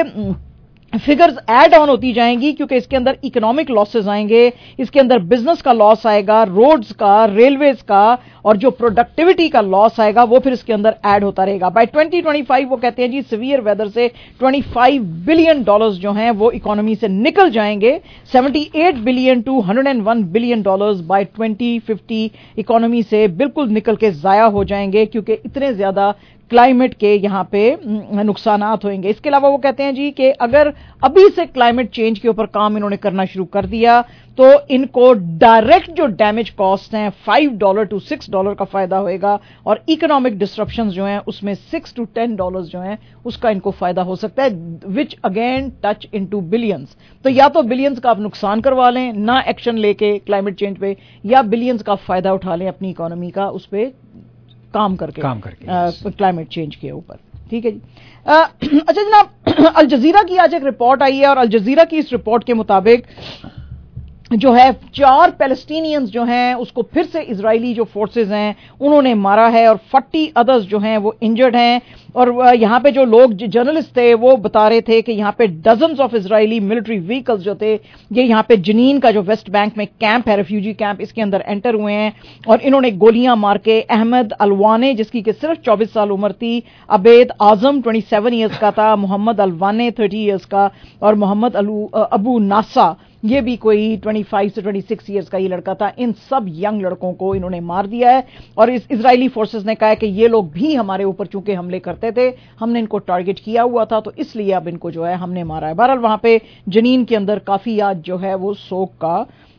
فگرز ایڈ آن ہوتی جائیں گی کیونکہ اس کے اندر اکنامک لاسز آئیں گے, اس کے اندر بزنس کا لاس آئے گا, روڈز کا, ریلویز کا, اور جو پروڈکٹیوٹی کا لاس آئے گا وہ پھر اس کے اندر ایڈ ہوتا رہے گا. بائی ٹوئنٹی ٹوئنٹی فائیو وہ کہتے ہیں جی سیویئر ویدر سے ٹوئنٹی فائیو بلین ڈالرز جو ہیں وہ اکانومی سے نکل جائیں گے. Seventy eight billion two hundred and one billion dollars by twenty fifty economy سے بالکل نکل کے ضائع ہو جائیں گے کیونکہ اتنے زیادہ کلائمیٹ کے یہاں پہ نقصانات ہوئیں گے. اس کے علاوہ وہ کہتے ہیں جی کہ اگر ابھی سے کلائمیٹ چینج کے اوپر کام انہوں نے کرنا شروع کر دیا تو ان کو ڈائریکٹ جو ڈیمیج کاسٹ ہیں five dollar to six dollar کا فائدہ ہوئے گا, اور اکنامک ڈسرپشنز جو ہیں اس میں سکس ٹو ٹین ڈالرز جو ہیں اس کا ان کو فائدہ ہو سکتا ہے, which again touch into billions. تو یا تو بلینس کا آپ نقصان کروا لیں نہ ایکشن لے کے کلائمیٹ چینج پہ, یا بلینس کا فائدہ اٹھا لیں اپنی اکانومی کا اس پہ کام کر کے کام کر کے کلائمیٹ چینج کے اوپر. ٹھیک ہے جی. اچھا جناب, الجزیرہ کی آج ایک رپورٹ آئی ہے اور الجزیرہ کی اس رپورٹ کے مطابق جو ہے چار پیلسٹینینز جو ہیں اس کو پھر سے اسرائیلی جو فورسز ہیں انہوں نے مارا ہے اور فورٹی ادرز جو ہیں وہ انجرڈ ہیں. اور یہاں پہ جو لوگ جرنلسٹ تھے وہ بتا رہے تھے کہ یہاں پہ dozens of Israeli military vehicles جو تھے یہ یہاں پہ جنین کا جو ویسٹ بینک میں کیمپ ہے, ریفیوجی کیمپ, اس کے اندر انٹر ہوئے ہیں اور انہوں نے گولیاں مار کے احمد الوانے جس کی کہ صرف چوبیس سال عمر تھی, Obaid Azam twenty seven years کا تھا, محمد الوانے تھرٹی ایئرس کا, اور محمد ابو ناسا یہ بھی کوئی ٹوئنٹی فائیو سے ٹوئنٹی سکس ایئرس کا یہ لڑکا تھا. ان سب ینگ لڑکوں کو انہوں نے مار دیا ہے اور اس اسرائیلی فورسز نے کہا ہے کہ یہ لوگ بھی ہمارے اوپر چونکہ حملے کرتے تھے, ہم نے ان کو ٹارگٹ کیا ہوا تھا تو اس لیے اب ان کو جو ہے ہم نے مارا ہے. بہرحال وہاں پہ جنین کے اندر کافی آج جو ہے وہ سوگ کا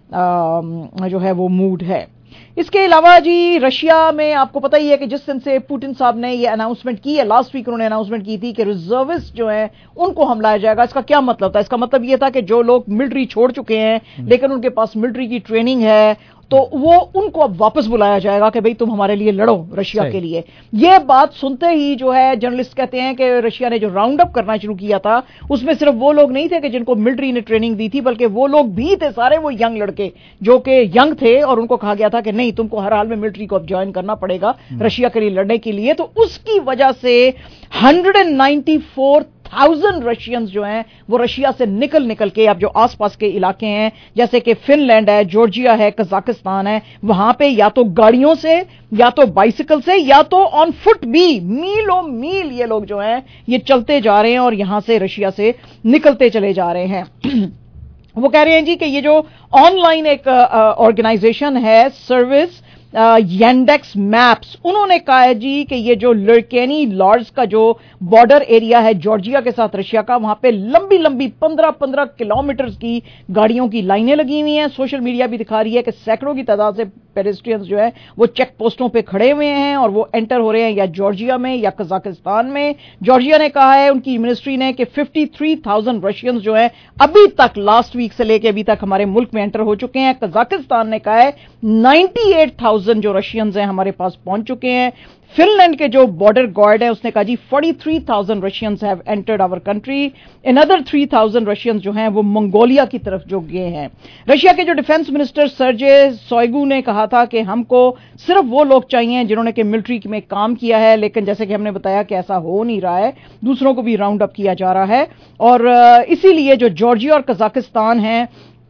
جو ہے وہ موڈ ہے. اس کے علاوہ جی رشیا میں آپ کو پتہ ہی ہے کہ جس دن سے پوٹن صاحب نے یہ اناؤنسمنٹ کی ہے, لاسٹ ویک انہوں نے اناؤنسمنٹ کی تھی کہ ریزروسٹ جو ہیں ان کو ہم لایا جائے گا. اس کا کیا مطلب تھا؟ اس کا مطلب یہ تھا کہ جو لوگ ملٹری چھوڑ چکے ہیں لیکن ان کے پاس ملٹری کی ٹریننگ ہے تو وہ ان کو اب واپس بلایا جائے گا کہ بھئی تم ہمارے لیے لڑو رشیا کے لیے. یہ بات سنتے ہی جو ہے جرنلسٹ کہتے ہیں کہ رشیا نے جو راؤنڈ اپ کرنا شروع کیا تھا اس میں صرف وہ لوگ نہیں تھے کہ جن کو ملٹری نے ٹریننگ دی تھی, بلکہ وہ لوگ بھی تھے سارے وہ ینگ لڑکے جو کہ ینگ تھے اور ان کو کہا گیا تھا کہ نہیں تم کو ہر حال میں ملٹری کو اب جوائن کرنا پڑے گا رشیا کے لیے لڑنے کے لیے. تو اس کی وجہ سے hundred and ninety four thousand Russians جو ہیں وہ رشیا سے نکل نکل کے اب جو آس پاس کے علاقے ہیں جیسے کہ فن لینڈ ہے, جارجیا ہے, قزاقستان ہے, وہاں پہ یا تو گاڑیوں سے یا تو بائسیکل سے یا تو آن فٹ بھی میلوں میل یہ لوگ جو ہیں یہ چلتے جا رہے ہیں اور یہاں سے رشیا سے نکلتے چلے جا رہے ہیں. وہ کہہ رہے ہیں جی کہ یہ جو آن لائن ایک آرگنائزیشن ہے سروس ینڈیکس میپس, انہوں نے کہا ہے جی کہ یہ جو لرکینی لارز کا جو بارڈر ایریا ہے جارجیا کے ساتھ رشیا کا, وہاں پہ لمبی لمبی پندرہ پندرہ کلومیٹرز کی گاڑیوں کی لائنیں لگی ہوئی ہیں. سوشل میڈیا بھی دکھا رہی ہے کہ سینکڑوں کی تعداد سے پیڈسٹرینز جو ہے وہ چیک پوسٹوں پہ کھڑے ہوئے ہیں اور وہ انٹر ہو رہے ہیں یا جارجیا میں یا قزاقستان میں. جارجیا نے کہا ہے ان کی منسٹری نے کہ ففٹی تھری تھاؤزینڈ رشینز جو ہیں ابھی تک لاسٹ ویک سے لے کے ابھی تک ہمارے ملک میں انٹر ہو چکے ہیں. قزاقستان نے کہا ہے نائنٹی ایٹ تھاؤزینڈ थाउजेंड जो रशियंस हैं हमारे पास पहुंच चुके हैं। फिनलैंड के जो बॉर्डर गार्ड है उसने कहा जी forty three thousand Russians have entered our country, another three thousand Russians जो हैं वो मंगोलिया की तरफ जो गए हैं। रशिया के जो डिफेंस मिनिस्टर सर्जे शोइगु ने कहा था कि हमको सिर्फ वो लोग चाहिए जिन्होंने कि मिलिट्री में काम किया है, लेकिन जैसे कि हमने बताया कि ऐसा हो नहीं रहा है, दूसरों को भी राउंड अप किया जा रहा है। और इसीलिए जो जॉर्जिया और कजाकिस्तान हैं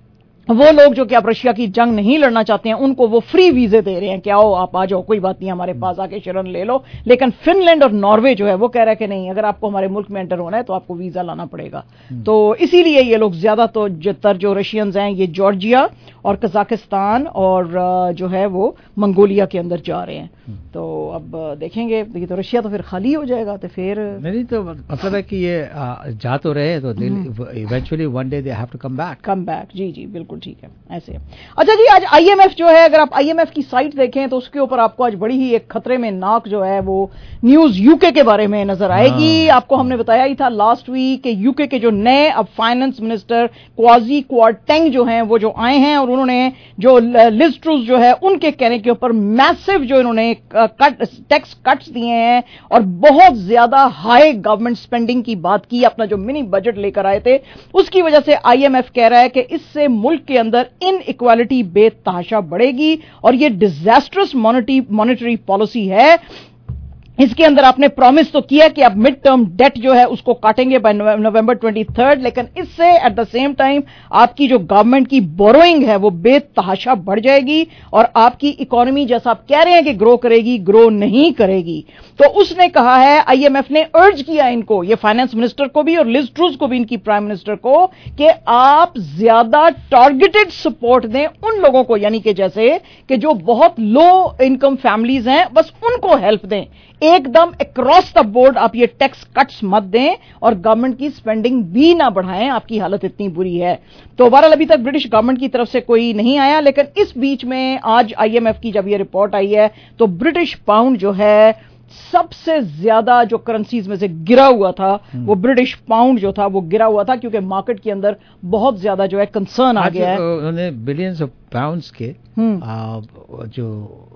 वो लोग जो कि आप रशिया की जंग नहीं लड़ना चाहते हैं उनको वो फ्री वीजे दे रहे हैं कि आओ आप आ जाओ, कोई बात नहीं, हमारे पास आके शरण ले लो। लेकिन फिनलैंड और नॉर्वे जो है वो कह रहा है कि नहीं, अगर आपको हमारे मुल्क में एंटर होना है तो आपको वीजा लाना पड़ेगा। तो इसीलिए ये लोग ज्यादा तो जितर जो रशियंस हैं ये जॉर्जिया और कजाकिस्तान और जो है वो मंगोलिया के अंदर जा रहे हैं। तो अब देखेंगे, देखिए तो रशिया तो फिर खाली हो जाएगा, तो फिर नहीं, तो मतलब है कि ये जा तो रहे तो eventually one day they have to come back come back जी जी बिल्कुल ठीक है ऐसे। अच्छा जी, आज आईएमएफ जो है, अगर आप आईएमएफ की साइट देखें तो उसके ऊपर आपको आज बड़ी ही एक खतरे में नाक जो है वो न्यूज यूके के बारे में नजर आएगी। आपको हमने बताया ही था लास्ट वीक कि यूके के जो नए अब फाइनेंस मिनिस्टर क्वाजी क्वारटेंग जो हैं वो जो आए हैं और उन्होंने जो लिज ट्रूस जो है उनके कहने के ऊपर मैसिव जो इन्होंने कट टैक्स कट्स दिए हैं और बहुत ज्यादा हाई गवर्नमेंट स्पेंडिंग की बात की, अपना जो मिनी बजट लेकर आए थे उसकी वजह से आईएमएफ कह रहा है कि इससे मुल्क के अंदर इन इक्वालिटी बेतहाशा बढ़ेगी और ये डिजास्टरस मॉनेटरी पॉलिसी है। इसके अंदर आपने प्रॉमिस तो किया कि आप मिड टर्म डेट जो है उसको काटेंगे बाय नवंबर ट्वेंटी थर्ड, लेकिन इससे एट द सेम टाइम आपकी जो गवर्नमेंट की बोरोइंग है वो बेतहाशा बढ़ जाएगी और आपकी इकोनॉमी जैसा आप कह रहे हैं कि ग्रो करेगी, ग्रो नहीं करेगी। तो उसने कहा है, आईएमएफ ने अर्ज किया इनको, ये फाइनेंस मिनिस्टर को भी और लिज ट्रूस को भी, इनकी प्राइम मिनिस्टर को, कि आप ज्यादा टारगेटेड सपोर्ट दें उन लोगों को, यानी कि जैसे कि जो बहुत लो इनकम फैमिलीज हैं बस उनको हेल्प दें, एकदम अक्रॉस द बोर्ड आप ये टैक्स कट्स मत दें और गवर्नमेंट की स्पेंडिंग भी ना बढ़ाएं, आपकी हालत इतनी बुरी है। तो बहरहाल अभी तक ब्रिटिश गवर्नमेंट की तरफ से कोई नहीं आया, लेकिन इस बीच में आज आईएमएफ की जब ये रिपोर्ट आई है तो ब्रिटिश पाउंड जो है सबसे ज्यादा जो करेंसीज में से गिरा हुआ था वो ब्रिटिश पाउंड जो था वो गिरा हुआ था, क्योंकि मार्केट के अंदर बहुत ज्यादा जो है कंसर्न आ गया है। उन्होंने बिलियंस ऑफ पाउंड्स के आ, जो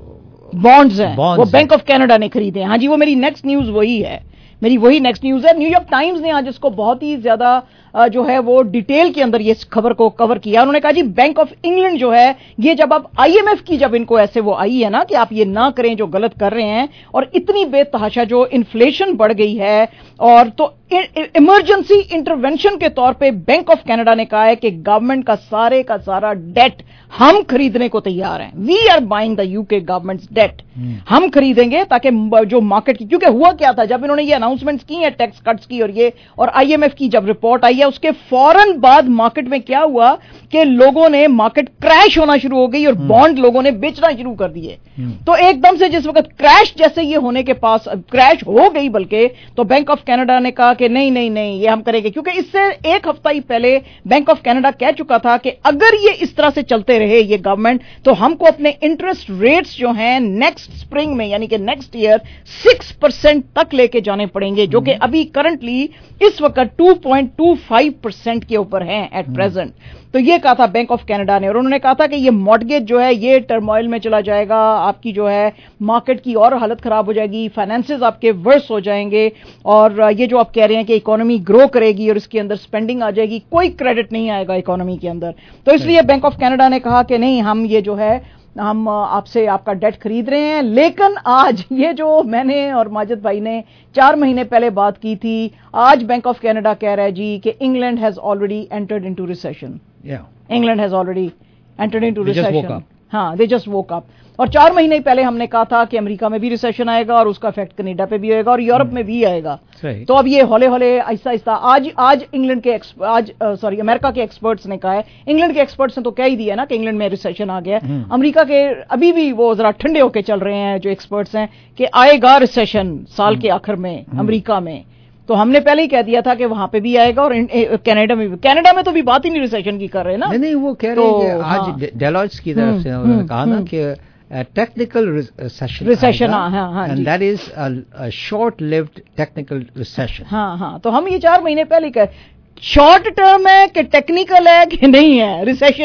बॉन्ड्स हैं वो बैंक ऑफ कनाडा ने खरीदे। हाँ जी, वो मेरी नेक्स्ट न्यूज वही है, मेरी वही नेक्स्ट न्यूज है। न्यूयॉर्क टाइम्स ने आज इसको बहुत ही ज्यादा जो है वो डिटेल के अंदर ये खबर को कवर किया। उन्होंने कहा जी बैंक ऑफ इंग्लैंड जो है ये जब अब आईएमएफ की जब इनको ऐसे वो आई है ना कि आप ये ना करें जो गलत कर रहे हैं और इतनी बेतहाशा जो इन्फ्लेशन बढ़ गई है, और तो इमरजेंसी इंटरवेंशन के तौर पे बैंक ऑफ कनाडा ने कहा है कि गवर्नमेंट का सारे का सारा डेट हम खरीदने को तैयार हैं। We are buying the UK government's debt, हम खरीदेंगे ताकि जो मार्केट की, क्योंकि हुआ क्या था जब इन्होंने ये अनाउंसमेंट्स की है टैक्स कट्स की और ये और आईएमएफ की जब रिपोर्ट आई है उसके फौरन बाद मार्केट में क्या हुआ कि लोगों ने, मार्केट क्रैश होना शुरू हो गई और बॉन्ड लोगों ने बेचना शुरू कर दिए। तो एकदम से जिस वक्त क्रैश जैसे ये होने के पास क्रैश हो गई, बल्कि तो बैंक ऑफ कनाडा ने कहा कि नहीं नहीं नहीं ये हम करेंगे, क्योंकि इससे एक हफ्ता ही पहले बैंक ऑफ कनाडा कह चुका था कि अगर ये इस तरह से चलते रहे ये गवर्नमेंट तो हमको अपने इंटरेस्ट रेट्स जो हैं नेक्स्ट स्प्रिंग में यानी कि नेक्स्ट ईयर सिक्स परसेंट तक लेके जाने पड़ेंगे, जो कि अभी करंटली इस वक्त two point two five percent के ऊपर हैं एट प्रेजेंट। तो ये कहा था बैंक ऑफ कनाडा ने, और उन्होंने कहा था कि ये मॉर्गेज जो है ये टर्मोइल में चला जाएगा, आपकी जो है मार्केट की और हालत खराब हो जाएगी, फाइनेंसेस आपके वर्स हो जाएंगे, और ये जो आप कह रहे हैं कि इकोनॉमी ग्रो करेगी और इसके अंदर स्पेंडिंग आ जाएगी, कोई क्रेडिट नहीं आएगा इकोनॉमी के अंदर। तो इसलिए बैंक ऑफ कनाडा ने कहा कि नहीं, हम ये जो है हम आपसे आपका डेट खरीद रहे हैं। लेकिन आज ये जो मैंने और माजिद भाई ने चार महीने पहले बात की थी, आज बैंक ऑफ कनाडा कह रहा है जी कि England has already entered into recession. England has already entered into recession. हाँ, दे जस्ट वोक अप। और चार महीने पहले हमने कहा था कि अमेरिका में भी रिसेशन आएगा और उसका इफेक्ट कनाडा पे भी आएगा और यूरोप में भी आएगा। तो अब ये हौले हौले आहिस्ता आहिस्ता आज आज इंग्लैंड के आज सॉरी अमेरिका के एक्सपर्ट्स ने कहा है, इंग्लैंड के एक्सपर्ट्स ने तो कह ही दिया ना कि इंग्लैंड में रिसेशन आ गया। अमेरिका के अभी भी वो जरा ठंडे होके चल रहे हैं जो एक्सपर्ट्स हैं कि आएगा रिसेशन साल के आखिर में अमेरिका में। तो हमने पहले ही कह दिया था कि वहां पे भी आएगा और कनाडा में भी। कनाडा में तो भी बात ही नहीं रिसेशन की कर रहे हैं ना। नहीं नहीं, वो कह रहे हैं कि आज डेलॉइट्स की तरफ से उन्होंने कहा ना कि a technical recession recession हाँ हाँ हाँ and that is a, a short lived technical recession। हाँ हाँ, तो हम ये चार महीने पहले कह, शॉर्ट टर्म है कि टेक्निकल है कि नहीं है, रिसेशन है।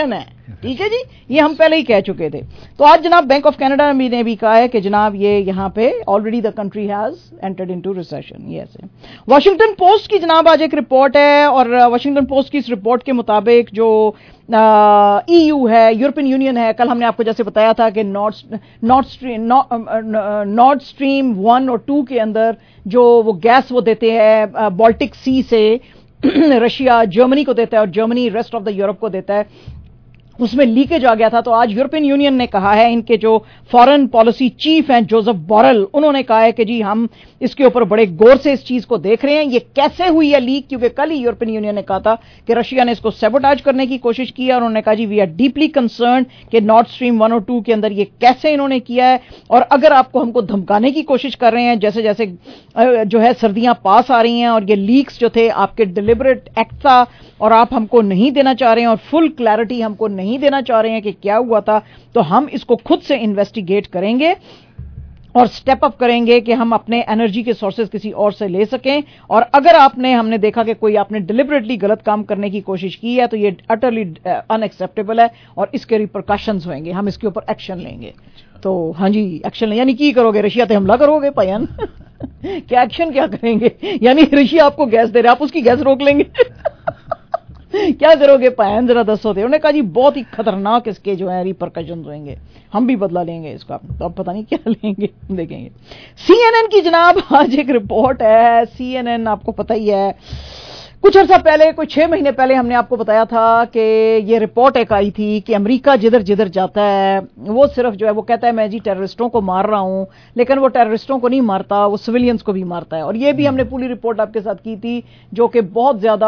ٹھیک ہے جی, یہ ہم پہلے ہی کہہ چکے تھے. تو آج جناب بینک آف کینیڈا نے بھی کہا ہے کہ جناب یہ یہاں پہ already the country has entered into recession. Yes, Washington Post کی جناب آج ایک رپورٹ ہے, اور واشنگٹن پوسٹ کی اس رپورٹ کے مطابق جو ای یو ہے, یورپین یونین ہے, کل ہم نے آپ کو جیسے بتایا تھا کہ Nord Stream Nord Stream one اور ٹو کے اندر جو وہ گیس وہ دیتے ہیں بالٹک سی سے, رشیا جرمنی کو دیتا ہے اور Germany rest of the Europe کو دیتا ہے, اس میں لیکیج آ گیا تھا. تو آج یورپین یونین نے کہا ہے, ان کے جو فارن پالیسی چیف ہیں جوزف بورل, انہوں نے کہا ہے کہ جی ہم اس کے اوپر بڑے غور سے اس چیز کو دیکھ رہے ہیں, یہ کیسے ہوئی ہے لیک, کیونکہ کل ہی یورپین یونین نے کہا تھا کہ رشیا نے اس کو سیبوٹاج کرنے کی کوشش کی ہے, اور انہوں نے کہا جی وی آر ڈیپلی کنسرنڈ کہ نارڈ اسٹریم ون اور ٹو کے اندر یہ کیسے انہوں نے کیا ہے, اور اگر آپ کو ہم کو دھمکانے کی کوشش کر رہے ہیں جیسے جیسے جو ہے سردیاں پاس آ رہی ہیں, اور یہ لیکس جو تھے آپ کے ڈیلیبریٹ ایکٹ تھا, اور آپ ہم کو نہیں دینا چاہ رہے ہیں اور فل کلیئرٹی ہم کو نہیں دینا چاہ رہے ہیں کہ کیا ہوا تھا, تو ہم اس کو خود سے انویسٹیگیٹ کریں گے اور سٹیپ اپ کریں گے کہ ہم اپنے انرجی کے سورسز کسی اور سے لے سکیں, اور اگر آپ نے ہم نے دیکھا کہ کوئی آپ نے ڈیلیبریٹلی غلط کام کرنے کی کوشش کی ہے تو یہ اٹرلی ان ایکسیپٹیبل ہے, اور اس کے ریپرکشنز ہوئیں گے, ہم اس کے اوپر ایکشن لیں گے. تو ہاں جی ایکشن لیں, یعنی کی کرو گے, رشیا تے حملہ کرو گے پائن کیا ایکشن کیا کریں گے, یعنی رشیا آپ کو گیس دے رہے, آپ اس کی گیس روک لیں گے کیا کرو گے پائن, ذرا دسو تھے. انہوں نے کہا جی بہت ہی خطرناک اس کے جو ہے ریپرکشنز ہوئیں گے, ہم بھی بدلا لیں گے اس کا, تو اب پتہ نہیں کیا لیں گے, دیکھیں گے. سی این این کی جناب آج ایک رپورٹ ہے. سی این این آپ کو پتہ ہی ہے, کچھ عرصہ پہلے, کوئی چھ مہینے پہلے ہم نے آپ کو بتایا تھا کہ یہ رپورٹ ایک آئی تھی کہ امریکہ جدھر جدھر جاتا ہے وہ صرف جو ہے وہ کہتا ہے میں جی ٹیررسٹوں کو مار رہا ہوں, لیکن وہ ٹیررسٹوں کو نہیں مارتا, وہ سویلینز کو بھی مارتا ہے. اور یہ بھی ہم نے پوری رپورٹ آپ کے ساتھ کی تھی, جو کہ بہت زیادہ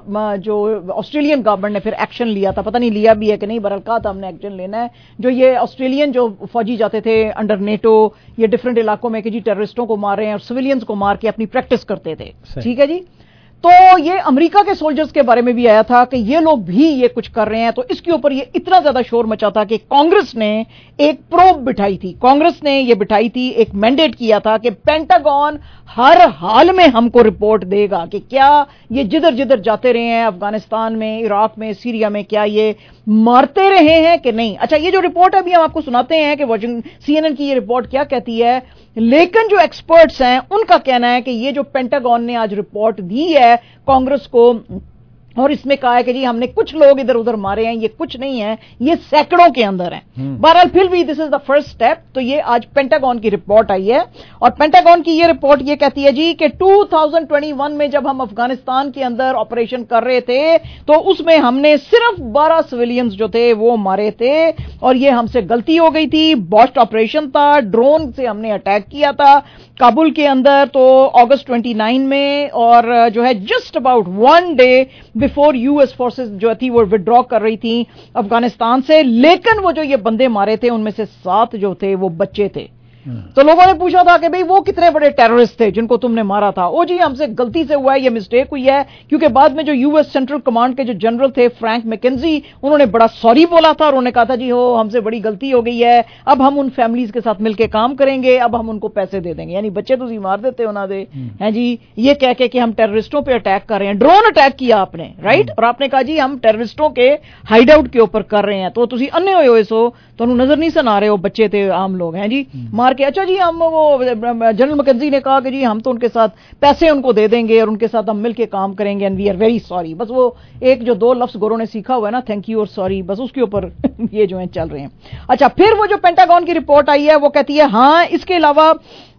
جو آسٹریلین گورنمنٹ نے پھر ایکشن لیا تھا, پتہ نہیں لیا بھی ہے کہ نہیں, بہرحال کہا تھا ہم نے ایکشن لینا ہے. جو یہ آسٹریلین جو فوجی جاتے تھے انڈر نیٹو یہ ڈفرینٹ علاقوں میں کہ جی ٹیررسٹوں کو مار رہے ہیں اور سویلینز کو مار کے اپنی پریکٹس کرتے تھے, ٹھیک ہے جی. تو یہ امریکہ کے سولجرز کے بارے میں بھی آیا تھا کہ یہ لوگ بھی یہ کچھ کر رہے ہیں, تو اس کے اوپر یہ اتنا زیادہ شور مچا تھا کہ کانگریس نے ایک پروب بٹھائی تھی. کانگریس نے یہ بٹھائی تھی, ایک مینڈیٹ کیا تھا کہ پینٹاگون ہر حال میں ہم کو رپورٹ دے گا کہ کیا یہ جدھر جدھر جاتے رہے ہیں افغانستان میں, عراق میں, سیریا میں, کیا یہ مارتے رہے ہیں کہ نہیں. اچھا یہ جو رپورٹ ہے ابھی ہم آپ کو سناتے ہیں کہ سی این این کی یہ رپورٹ کیا کہتی ہے, لیکن جو ایکسپرٹس ہیں ان کا کہنا ہے کہ یہ جو پینٹاگون نے آج رپورٹ دی ہے کانگریس کو, اور اس میں کہا ہے کہ جی ہم نے کچھ لوگ ادھر ادھر مارے ہیں, یہ کچھ نہیں ہے, یہ سینکڑوں کے اندر ہیں. بہرحال پھر بھی دس از دا فرسٹ اسٹیپ. تو یہ آج پینٹاگون کی رپورٹ آئی ہے, اور پینٹاگون کی یہ رپورٹ یہ کہتی ہے جی کہ ٹو تھاؤزینڈ ٹوئنٹی ون میں جب ہم افغانستان کے اندر آپریشن کر رہے تھے تو اس میں ہم نے صرف بارہ سویلینز جو تھے وہ مارے تھے, اور یہ ہم سے غلطی ہو گئی تھی. بوسٹ آپریشن تھا, ڈرون سے ہم نے اٹیک کیا تھا کابل کے اندر, تو اگست ٹوئنٹی نائن میں, اور جو ہے just about one day before U S forces جو تھی وہ وڈرا کر رہی تھی افغانستان سے. لیکن وہ جو یہ بندے مارے تھے ان میں سے سات جو تھے وہ بچے تھے. تو لوگوں نے پوچھا تھا کہ بھئی وہ کتنے بڑے ٹیررسٹ تھے جن کو تم نے مارا تھا. او جی ہم سے غلطی سے ہوا ہے, یہ مسٹیک ہوئی ہے, کیونکہ بعد میں جو یو ایس سینٹرل کمانڈ کے جو جنرل تھے فرینک میکنزی, انہوں نے بڑا سوری بولا تھا, اور انہوں نے کہا تھا جی ہو ہم سے بڑی غلطی ہو گئی ہے, اب ہم ان فیملیز کے ساتھ مل کے کام کریں گے, اب ہم ان کو پیسے دے دیں گے. یعنی بچے تو مار دیتے ہونا دے ہیں جی, یہ کہہ کے کہ ہم ٹیررسٹوں پہ اٹیک کر رہے ہیں. ڈرون اٹیک کیا آپ نے, رائٹ, اور آپ نے کہا جی ہم ٹیررسٹوں کے ہائیڈ آؤٹ کے اوپر کر رہے ہیں, تو تسی انے ہوئے ہوئے سو تو نظر نہیں سن آ رہے ہو, بچے تھے عام لوگ ہیں جی, مار کے. اچھا جی ہم وہ جنرل مکنزی نے کہا کہ جی ہم تو ان کے ساتھ پیسے ان کو دے دیں گے اور ان کے ساتھ ہم مل کے کام کریں گے, and we are very sorry. بس وہ ایک جو دو لفظ گوروں نے سیکھا ہوا ہے نا, تھینک یو اور سوری, بس اس کے اوپر یہ جو ہیں چل رہے ہیں. اچھا پھر وہ جو پینٹاگون کی رپورٹ آئی ہے وہ کہتی ہے ہاں اس کے علاوہ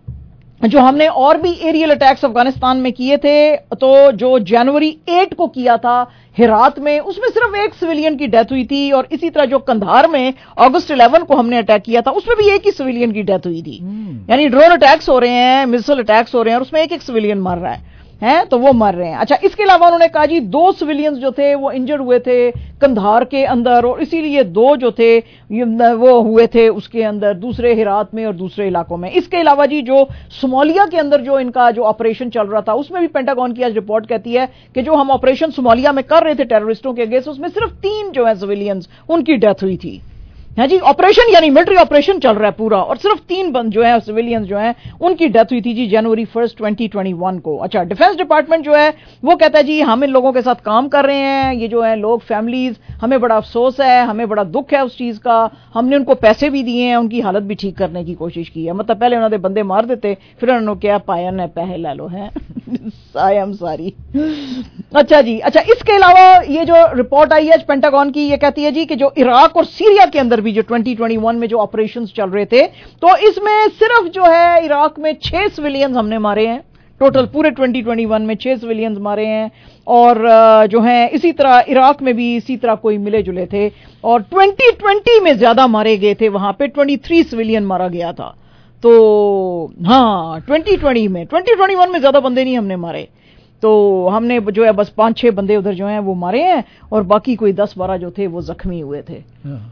جو ہم نے اور بھی ایریل اٹیکس افغانستان میں کیے تھے, تو جو جنوری ایٹ کو کیا تھا ہرات میں, اس میں صرف ایک سویلین کی ڈیتھ ہوئی تھی, اور اسی طرح جو کندھار میں اگست الیون کو ہم نے اٹیک کیا تھا اس میں بھی ایک ہی سویلین کی ڈیتھ ہوئی تھی. یعنی ڈرون اٹیکس ہو رہے ہیں, میزائل اٹیکس ہو رہے ہیں, اور اس میں ایک ایک سویلین مر رہا ہے ہیں, تو وہ مر رہے ہیں. اچھا اس کے علاوہ انہوں نے کہا جی دو سویلینز جو تھے وہ انجرڈ ہوئے تھے کندھار کے اندر, اور اسی لیے دو جو تھے وہ ہوئے تھے اس کے اندر دوسرے ہرات میں اور دوسرے علاقوں میں. اس کے علاوہ جی جو صومالیہ کے اندر جو ان کا جو آپریشن چل رہا تھا اس میں بھی پینٹاگون کی آج رپورٹ کہتی ہے کہ جو ہم آپریشن صومالیہ میں کر رہے تھے ٹیررسٹوں کے اگینسٹ, اس میں صرف تین جو ہیں سویلینز ان کی ڈیتھ ہوئی تھی. हाँ जी, ऑपरेशन यानी मिलिट्री ऑपरेशन चल रहा है पूरा, और सिर्फ तीन बंद जो है सिविलियंस जो हैं उनकी डेथ हुई थी जी January first twenty twenty one को। अच्छा, डिफेंस डिपार्टमेंट जो है वो कहता है जी हम इन लोगों के साथ काम कर रहे हैं, ये जो है लोग फैमिलीज, हमें बड़ा अफसोस है, हमें बड़ा दुख है उस चीज का, हमने उनको पैसे भी दिए हैं, उनकी हालत भी ठीक करने की कोशिश की है। मतलब पहले उन्होंने बंदे मार देते, फिर उन्होंने क्या पायन है पैसे ले लो है आई एम सॉरी। अच्छा जी, अच्छा इसके अलावा ये जो रिपोर्ट आई है पेंटागन की, ये कहती है जी कि जो इराक और सीरिया के अंदर भी जो ट्वेंटी ट्वेंटी वन में जो ऑपरेशंस चल रहे थे, तो इसमें सिर्फ जो है इराक में छह सिविलियंस हमने मारे हैं टोटल, पूरे ट्वेंटी ट्वेंटी वन में छह सिविलियंस मारे हैं, और जो है इसी तरह इराक में भी इसी तरह कोई मिले जुले थे, और ट्वेंटी ट्वेंटी में ज्यादा मारे गए थे, वहां पे तेईस सिविलियन मारा गया था। तो हाँ, ट्वेंटी ट्वेंटी में ट्वेंटी ट्वेंटी वन में ज्यादा बंदे नहीं हमने मारे, तो हमने जो है बस पांच छह बंदे उधर जो हैं वो मारे हैं, और बाकी कोई दस बारह जो थे वो जख्मी हुए थे।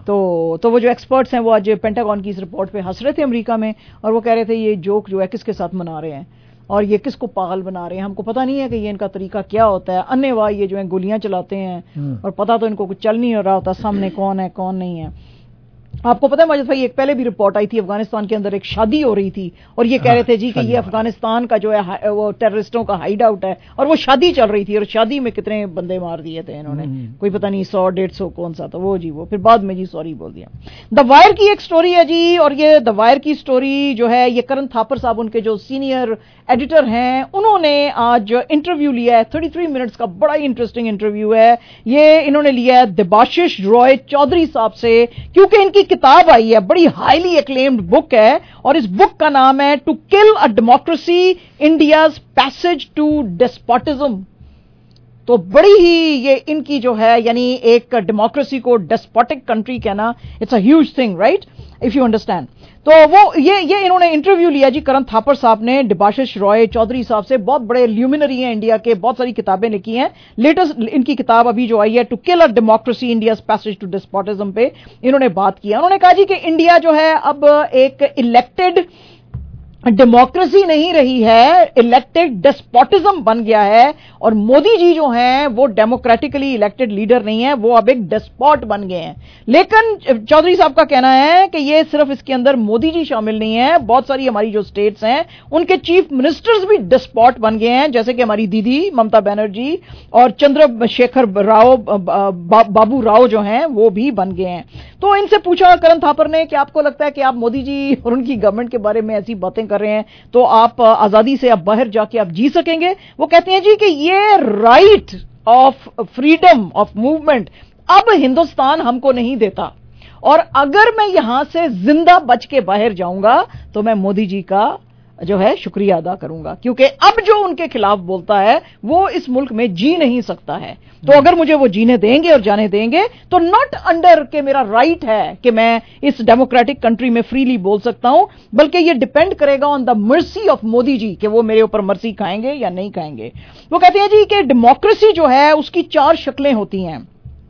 तो तो वो जो एक्सपर्ट्स हैं वो आज पेंटागन की इस रिपोर्ट पे हंस रहे थे अमेरिका में, और वो कह रहे थे ये जोक जो है किसके साथ मना रहे हैं और ये किसको पागल बना रहे हैं, हमको पता नहीं है कि ये इनका तरीका क्या होता है, अन्यवाह ये जो है गोलियां चलाते हैं और पता तो इनको कुछ चल नहीं रहा होता सामने कौन है कौन नहीं है। आपको पता है माजिद भाई, एक पहले भी रिपोर्ट आई थी अफगानिस्तान के अंदर एक शादी हो रही थी, और ये कह रहे थे जी कि ये अफगानिस्तान का जो है वो टेररिस्टों का हाइड आउट है, और वो शादी चल रही थी, और शादी में कितने बंदे मार दिए थे इन्होंने, कोई पता नहीं सौ डेढ़ सौ कौन सा था वो जी, वो फिर बाद में जी सॉरी बोल दिया। द वायर की एक स्टोरी है जी, और ये द वायर की स्टोरी जो है ये करण थापर साहब उनके जो सीनियर एडिटर हैं उन्होंने आज इंटरव्यू लिया है, थर्टी थ्री मिनट्स का बड़ा ही इंटरेस्टिंग इंटरव्यू है ये, इन्होंने लिया है देबाशिश रॉय चौधरी साहब से, क्योंकि इनकी किताब आई है, बड़ी हाईली एक्लेम्ड बुक है, और इस बुक का नाम है to kill a democracy, India's passage to despotism. तो बड़ी ही ये इनकी जो है यानी एक डेमोक्रेसी को डेस्पोटिक कंट्री कहना, it's a huge thing right, if you understand. तो वो ये ये इन्होंने इंटरव्यू लिया जी करण थापर साहब ने देबाशिश रॉय चौधरी साहब से, बहुत बड़े ल्यूमिनरी हैं इंडिया के, बहुत सारी किताबें लिखी हैं, लेटेस्ट इनकी किताब अभी जो आई है to kill a democracy, India's passage to despotism पे इन्होंने बात की। उन्होंने कहा जी कि इंडिया जो है अब एक इलेक्टेड डेमोक्रेसी नहीं रही है, इलेक्टेड डेस्पोटिज्म बन गया है, और मोदी जी जो हैं वो डेमोक्रेटिकली इलेक्टेड लीडर नहीं है, वो अब एक डेस्पोट बन गए हैं। लेकिन चौधरी साहब का कहना है कि ये सिर्फ इसके अंदर मोदी जी शामिल नहीं है, बहुत सारी हमारी जो स्टेट्स हैं उनके चीफ मिनिस्टर्स भी डेस्पोट बन गए हैं, जैसे कि हमारी दीदी ममता बनर्जी और चंद्रशेखर राव बा, बाबू राव जो हैं वो भी बन गए हैं। तो इनसे पूछा करण थापर ने कि आपको लगता है कि आप मोदी जी और उनकी गवर्नमेंट के बारे में ऐसी बातें कर रहे हैं तो आप आजादी से आप बाहर जाके आप जी सकेंगे? वो कहते हैं जी कि ये right of freedom of movement अब हिंदुस्तान हमको नहीं देता, और अगर मैं यहां से जिंदा बच के बाहर जाऊंगा तो मैं मोदी जी का जो है शुक्रिया अदा करूंगा, क्योंकि अब जो उनके खिलाफ बोलता है वो इस मुल्क में जी नहीं सकता है। तो अगर मुझे वो जीने देंगे और जाने देंगे तो नॉट अंडर के मेरा राइट है कि मैं इस डेमोक्रेटिक कंट्री में फ्रीली बोल सकता हूं, बल्कि ये डिपेंड करेगा on the mercy of Modi ji कि वो मेरे ऊपर मर्सी खाएंगे या नहीं खाएंगे। वो कहते हैं जी कि डेमोक्रेसी जो है उसकी चार शक्लें होती हैं,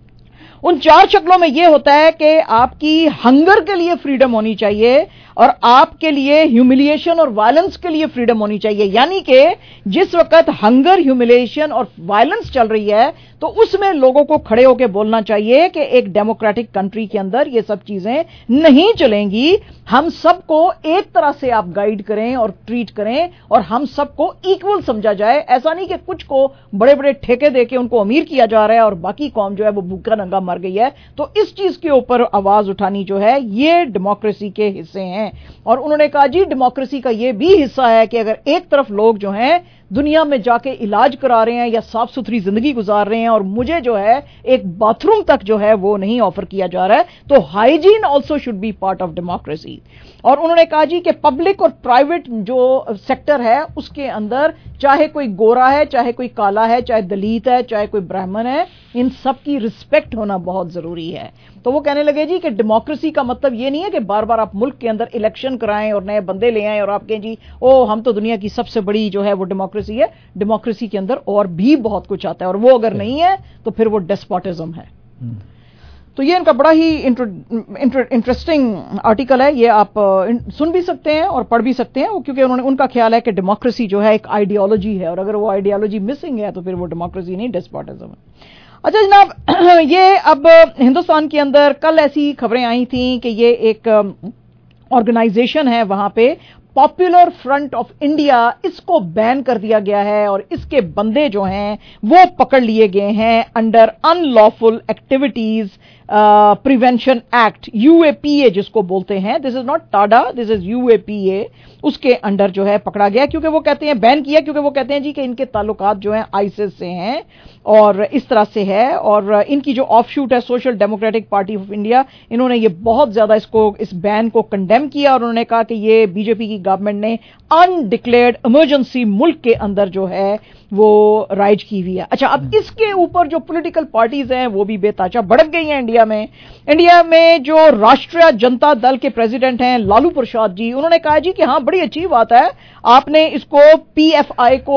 उन चार शक्लों में यह होता है कि आपकी हंगर के लिए फ्रीडम होनी चाहिए, और आपके लिए ह्यूमिलिएशन और वायलेंस के लिए फ्रीडम होनी चाहिए। यानी कि जिस वक्त हंगर, ह्यूमिलिएशन और वायलेंस चल रही है तो उसमें लोगों को खड़े होकर बोलना चाहिए कि एक डेमोक्रेटिक कंट्री के अंदर ये सब चीजें नहीं चलेंगी, हम सबको एक तरह से आप गाइड करें और ट्रीट करें, और हम सबको इक्वल समझा जाए। ऐसा नहीं कि कुछ को बड़े बड़े ठेके देके उनको अमीर किया जा रहा है और बाकी कौम जो है वो भूखा नंगा मर गई है। तो इस चीज के ऊपर आवाज उठानी जो है ये डेमोक्रेसी के हिस्से हैं। और उन्होंने कहा जी डेमोक्रेसी का ये भी हिस्सा है कि अगर एक तरफ लोग जो हैं दुनिया में जाके इलाज करा रहे हैं या साफ सुथरी जिंदगी गुजार रहे हैं और मुझे जो है एक बाथरूम तक जो है वो नहीं ऑफर किया जा रहा है, तो hygiene also should be part of democracy. और उन्होंने कहा जी कि पब्लिक और प्राइवेट जो सेक्टर है उसके अंदर चाहे कोई गोरा है, चाहे कोई काला है, चाहे दलित है, चाहे कोई ब्राह्मण है, इन सब की रिस्पेक्ट होना बहुत जरूरी है। तो वो कहने लगे जी कि डेमोक्रेसी का मतलब ये नहीं है कि बार बार आप मुल्क के अंदर इलेक्शन कराएं और नए बंदे ले आएं और आप कहें जी ओ हम तो दुनिया की सबसे बड़ी जो है वो डेमोक्रेसी है। डेमोक्रेसी के अंदर और भी बहुत कुछ आता है, और वो अगर नहीं है तो फिर वो डेस्पोटिज्म है। तो ये इनका बड़ा ही इंटरेस्टिंग आर्टिकल है, ये आप सुन भी सकते हैं और पढ़ भी सकते हैं, क्योंकि उन्होंने उनका ख्याल है कि डेमोक्रेसी जो है एक आइडियोलॉजी है, और अगर वो आइडियोलॉजी मिसिंग है तो फिर वो डेमोक्रेसी नहीं डेस्पोटिज्म है। اچھا جناب، یہ اب ہندوستان کے اندر کل ایسی خبریں آئی تھیں کہ یہ ایک آرگنائزیشن ہے وہاں پہ پاپولر فرنٹ آف انڈیا، اس کو بین کر دیا گیا ہے اور اس کے بندے جو ہیں وہ پکڑ لیے گئے ہیں under unlawful activities prevention act, U A P A جس کو بولتے ہیں. دس is not TADA, this is you A P اے. اس کے انڈر جو ہے پکڑا گیا کیونکہ وہ کہتے ہیں بین کیا کیونکہ وہ کہتے ہیں جی کہ ان کے تعلقات جو ہیں آئیسس سے ہیں اور اس طرح سے ہے، اور ان کی جو آف شوٹ ہے social democratic party of India, انہوں نے یہ بہت زیادہ اس کو اس بین کو کنڈیم کیا اور انہوں نے کہا کہ یہ بی جے پی کی گورنمنٹ نے ان ڈکلیئرڈ ایمرجنسی ملک کے اندر جو ہے وہ رائج کی ہوئی ہے. اچھا، اب اس کے اوپر جو پولیٹیکل پارٹیز ہیں وہ بھی بے تاچا بھڑک گئی ہیں انڈیا میں. انڈیا میں جو راشٹریہ جنتا دل کے پریزیڈنٹ ہیں لالو پرساد جی، انہوں نے کہا جی کہ ہاں بڑی اچھی بات ہے آپ نے اس کو پی ایف آئی کو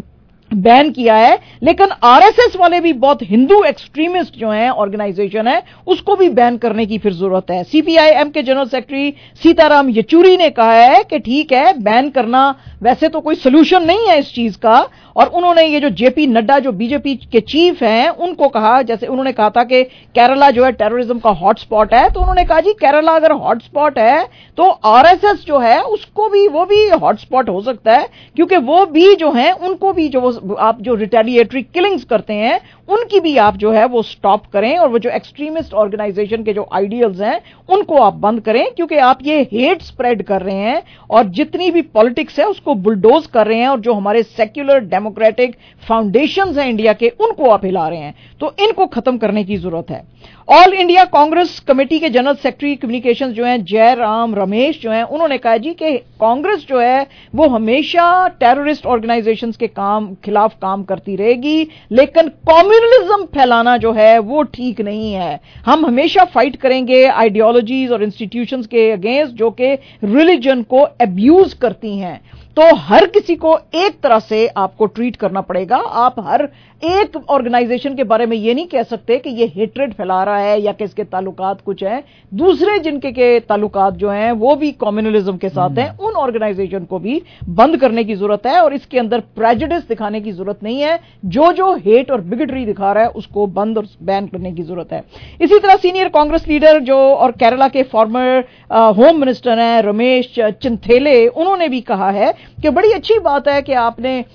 بین کیا ہے، لیکن آر ایس ایس والے بھی بہت ہندو ایکسٹریمسٹ جو ہیں آرگنائزیشن ہے اس کو بھی بین کرنے کی پھر ضرورت ہے. سی پی آئی ایم کے جنرل سیکرٹری سیتا رام یچوری نے کہا ہے کہ ٹھیک ہے بین کرنا ویسے تو کوئی سلوشن نہیں ہے اس چیز کا، اور انہوں نے یہ جو جے پی نڈا جو بی جے پی کے چیف ہیں ان کو کہا، جیسے انہوں نے کہا تھا کہ کیرلا جو ہے ٹیررزم کا ہاٹ سپاٹ ہے، تو انہوں نے کہا جی کیرلا اگر ہاٹ سپاٹ ہے تو آر ایس ایس جو ہے اس کو بھی وہ بھی ہاٹ سپاٹ ہو سکتا ہے، کیونکہ وہ بھی جو ہیں ان کو بھی جو آپ جو ریٹیلیٹری کلنگز کرتے ہیں ان کی بھی آپ جو ہے وہ سٹاپ کریں، اور وہ جو ایکسٹریمسٹ آرگنائزیشن کے جو آئیڈیلز ہیں ان کو آپ بند کریں، کیونکہ آپ یہ ہیٹ سپریڈ کر رہے ہیں اور جتنی بھی پالیٹکس ہے اس کو بلڈوز کر رہے ہیں، اور جو ہمارے سیکولر ڈیموکریٹک فاؤنڈیشنز ہیں انڈیا کے ان کو آپ ہلا رہے ہیں، تو ان کو ختم کرنے کی ضرورت ہے. آل انڈیا کانگریس کمیٹی کے جنرل سیکرٹری کمیونیکیشنز جو ہیں جے رام رمیش جو ہیں انہوں نے کہا جی کہ کانگریس جو ہے وہ ہمیشہ ٹیررسٹ آرگنائزیشنز کے کام خلاف کام کرتی رہے گی، لیکن کمیونلزم پھیلانا جو ہے وہ ٹھیک نہیں ہے. ہم ہمیشہ فائٹ کریں گے آئیڈیالوجیز اور انسٹیٹیوشنز کے اگینسٹ جو کہ ریلیجن کو ابیوز کرتی ہیں. تو ہر کسی کو ایک طرح سے آپ کو ٹریٹ کرنا پڑے گا. آپ ہر ایک آرگنائزیشن کے بارے میں یہ نہیں کہہ سکتے کہ یہ ہیٹریڈ پھیلا رہا ہے یا کہ اس کے تعلقات کچھ ہیں. دوسرے جن کے کے تعلقات جو ہیں وہ بھی کمیونلزم کے ساتھ ہیں، ان آرگنائزیشن کو بھی بند کرنے کی ضرورت ہے، اور اس کے اندر پریجوڈس دکھانے کی ضرورت نہیں ہے. جو جو ہیٹ اور بگٹری دکھا رہا ہے اس کو بند اور بین کرنے کی ضرورت ہے. اسی طرح سینئر کانگریس لیڈر جو اور کیرلا کے فارمر ہوم منسٹر ہیں رمیش چنتھیلے، انہوں نے بھی کہا ہے کہ بڑی اچھی بات ہے کہ آپ نے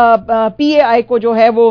پی اے آئی کو جو ہے وہ